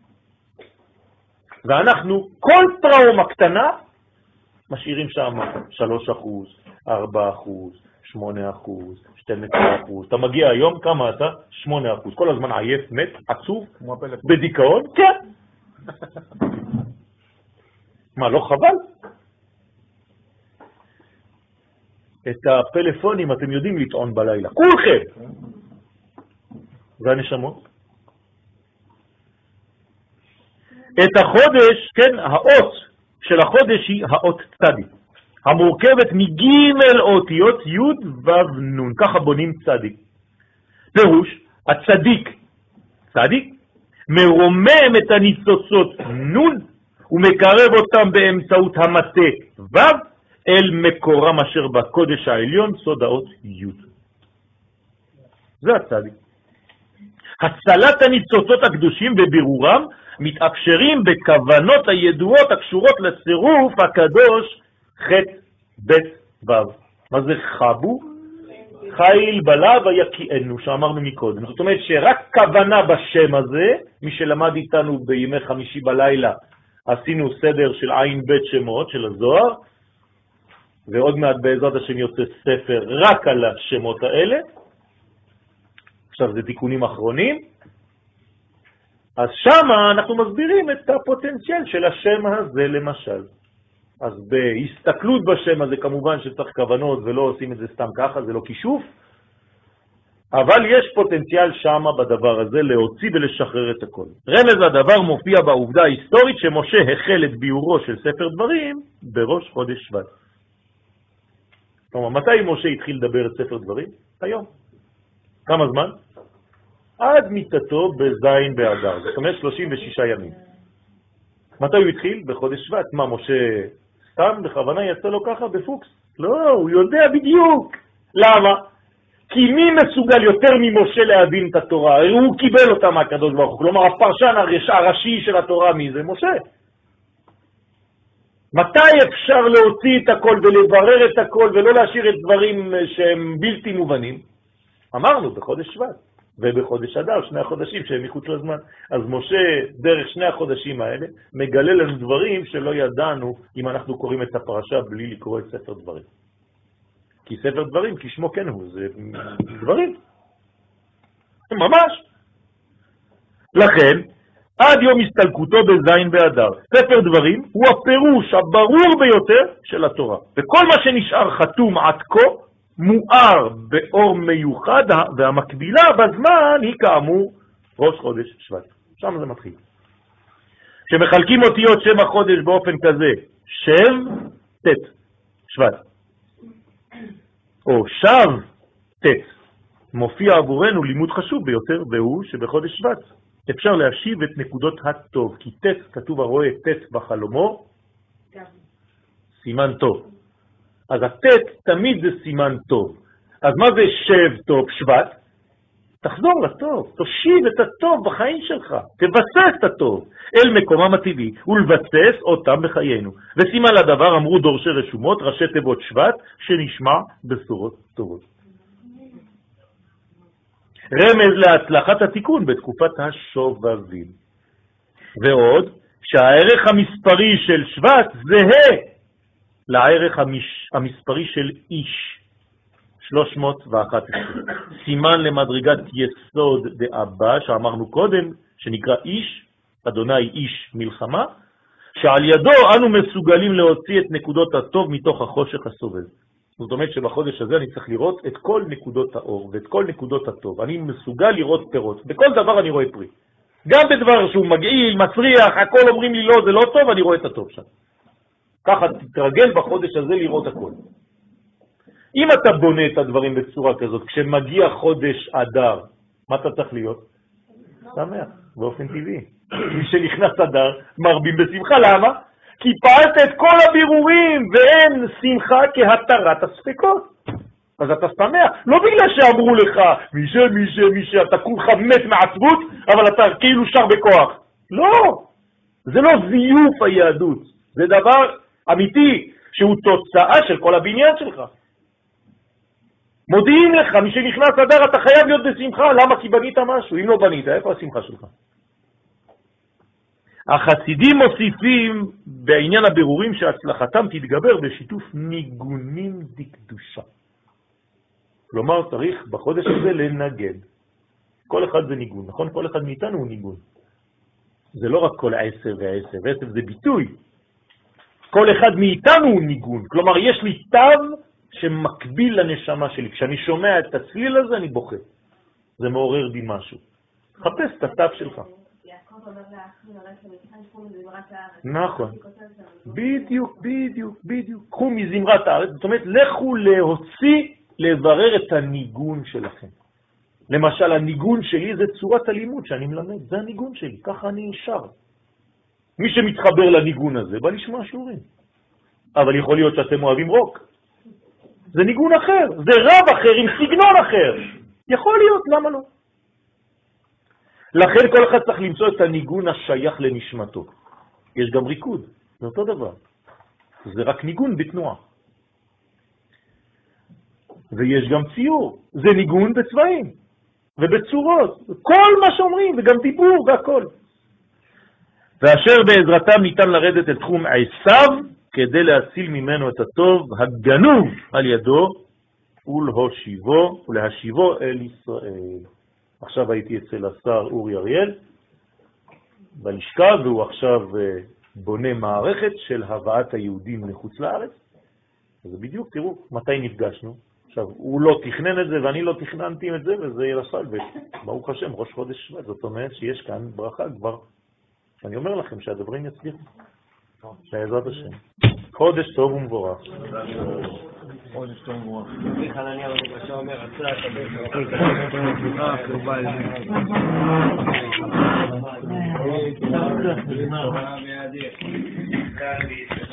ואנחנו, כל טראומה קטנה, משאירים שם שלוש אחוז, ארבע אחוז, שמונה אחוז, שתים עשרה אחוז. אתה מגיע היום, כמה אתה? שמונה אחוז. כל הזמן עייף, מת, עצוב, בדיכאון? כן. מה, לא חבל? את הפלאפונים אתם יודעים לטעון בלילה. כולכם. זה הנשמות. את החודש, כן, האות של החודש היא האות צדיק, המורכבת מג' אותיות י' ו' נ', ככה בונים צדיק. פירוש, הצדיק, צדיק, מרומם את הניצוצות נ' ומקרב אותם באמצעות המטה ו' אל מקורם אשר בקודש העליון, סוד האות י'. זה הצדיק. הצלת הניצוצות הקדושים ובירורם מתאפשרים בכוונות הידועות הקשורות לצירוף הקדוש ח' ב' ו'. מה זה חבו? חיל בלה ויקיענו, שאמרנו מקודם. זאת אומרת שרק כוונה בשם הזה, מי שלמד איתנו בימי חמישי בלילה, עשינו סדר של עין בית שמות של הזוהר, ועוד מעט בעזרת השם יוצא ספר רק על השמות האלה. עכשיו זה תיקונים אחרונים. אז שם אנחנו מסבירים את הפוטנציאל של השם הזה למשל. אז בהסתכלות בשם הזה כמובן שצריך כוונות ולא עושים את זה סתם ככה, זה לא כישוף, אבל יש פוטנציאל שם בדבר הזה להוציא ולשחרר את הכל. רמז לדבר מופיע בעובדה ההיסטורית שמשה החל את ביורו של ספר דברים בראש חודש שבט. כלומר, מתי משה התחיל לדבר את ספר דברים? היום. כמה זמן? עד מיתתו בזין באדר, זאת אומרת שלושים ושישה ימים. מתי הוא התחיל? בחודש שבט. מה, משה סתם בכוונה יצא לו ככה בפוקס? לא, הוא יודע בדיוק. למה? כי מי מסוגל יותר ממשה להבין את התורה? הוא קיבל אותה מהקדוש ברוך הוא. כלומר, הפרשן הראשי של התורה מי זה? משה. מתי אפשר להוציא את הכל ולברר את הכל ולא להשאיר את דברים שהם בלתי מובנים? אמרנו, בחודש שבט. ובחודש אדר, שני החודשים שהם מחוץ לזמן. אז משה, דרך שני החודשים האלה, מגלה לנו דברים שלא ידענו אם אנחנו קוראים את הפרשה בלי לקרוא את ספר דברים. כי ספר דברים, כשמו כן הוא, זה דברים. ממש. לכן, עד יום הסתלקותו בזין באדר, ספר דברים הוא הפירוש הברור ביותר של התורה. וכל מה שנשאר חתום עד כה, מואר באור מיוחד, והמקבילה בזמן היא כאמור ראש חודש שבט. שם זה מתחיל. שמחלקים אותיות שם החודש באופן כזה, שב, תת, שבט. או שב, תת. מופיע עבורנו לימוד חשוב ביותר, והוא שבחודש שבט אפשר להשיב את נקודות הטוב, כי תת, כתוב הרואה תת בחלומו, סימן טוב. אז התת תמיד זה סימן טוב. אז מה זה שב טוב שבט? תחזור לטוב, תושיב את הטוב בחיים שלך, תבסס את הטוב אל מקומם הטבעי ולבסס אותם בחיינו. וסימן לדבר אמרו דורשי רשומות, ראשי תיבות שבט, שנשמע בשורות טובות. רמז להצלחת התיקון בתקופת השובבים. ועוד, שהערך המספרי של שבט זהה לערך המש... המספרי של איש, שלוש מאות ואחת עשרה. סימן למדרגת יסוד דאבא, שאמרנו קודם, שנקרא איש, אדוני איש מלחמה, שעל ידו אנו מסוגלים להוציא את נקודות הטוב מתוך החושך הסובב. זאת אומרת שבחודש הזה אני צריך לראות את כל נקודות האור ואת כל נקודות הטוב. אני מסוגל לראות פירות. בכל דבר אני רואה פרי. גם בדבר שהוא מגעיל, מצריח, הכל אומרים לי לא, זה לא טוב, אני רואה את הטוב שם. ככה תתרגל בחודש הזה לראות הכל. אם אתה בונה את הדברים בצורה כזאת, כשמגיע חודש אדר, מה אתה צריך להיות? שמח, באופן טבעי. מי שנכנס אדר, מרבים בשמחה. למה? כי פעלת את כל הבירורים, ואין שמחה כהתרת הספקות. אז אתה שמח. לא בגלל שאמרו לך, מי ש, מי ש, מי ש, אתה כולך מת מעצבות, אבל אתה כאילו שר בכוח. לא. זה לא זיוף היהדות. זה דבר אמיתי, שהוא תוצאה של כל הבניין שלך. מודיעים לך, מי שנכנס אדר אתה חייב להיות בשמחה. למה? כי בנית משהו. אם לא בנית, איפה השמחה שלך? החסידים מוסיפים בעניין הבירורים שהצלחתם תתגבר בשיתוף ניגונים דקדושה. כלומר, צריך בחודש הזה לנגד. כל אחד זה ניגון, נכון? כל אחד מאיתנו הוא ניגון. זה לא רק כל עשר ועשר, ועשר זה ביטוי. כל אחד מאיתנו הוא ניגון. כלומר, יש לי תו שמקביל לנשמה שלי. כשאני שומע את הצליל הזה, אני בוכה. זה מעורר בי משהו. חפש את התו שלך. נכון. בדיוק, בדיוק, בדיוק. קחו מזמרת הארץ, זאת אומרת, לכו להוציא, לברר את הניגון שלכם. למשל, הניגון שלי זה צורת הלימוד שאני מלמד, זה הניגון שלי, ככה אני שר. מי שמתחבר לניגון הזה בא לשמוע שיעורים. אבל יכול להיות שאתם אוהבים רוק. זה ניגון אחר, זה רב אחר עם סגנון אחר. יכול להיות, למה לא? לכן כל אחד צריך למצוא את הניגון השייך לנשמתו. יש גם ריקוד, זה אותו דבר. זה רק ניגון בתנועה. ויש גם ציור, זה ניגון בצבעים ובצורות, כל מה שאומרים, וגם דיבור והכל. ואשר בעזרתם ניתן לרדת אל תחום עשיו, כדי להציל ממנו את הטוב הגנוב על ידו, ולהשיבו, ולהשיבו אל ישראל. עכשיו הייתי אצל השר אורי אריאל בלשכה, והוא עכשיו בונה מערכת של הבאת היהודים מחוץ לארץ. אז בדיוק, תראו, מתי נפגשנו? עכשיו, הוא לא תכנן את זה ואני לא תכננתי את זה, וזה ירסל, וברוך השם, ראש חודש שבט, זאת אומרת שיש כאן ברכה כבר. אני אומר לכם שהדברים יצליחו. בעזרת השם. חודש טוב ומבורך. חודש טוב ומבורך. חנניה בבקשה אומר, עצה הקדוש.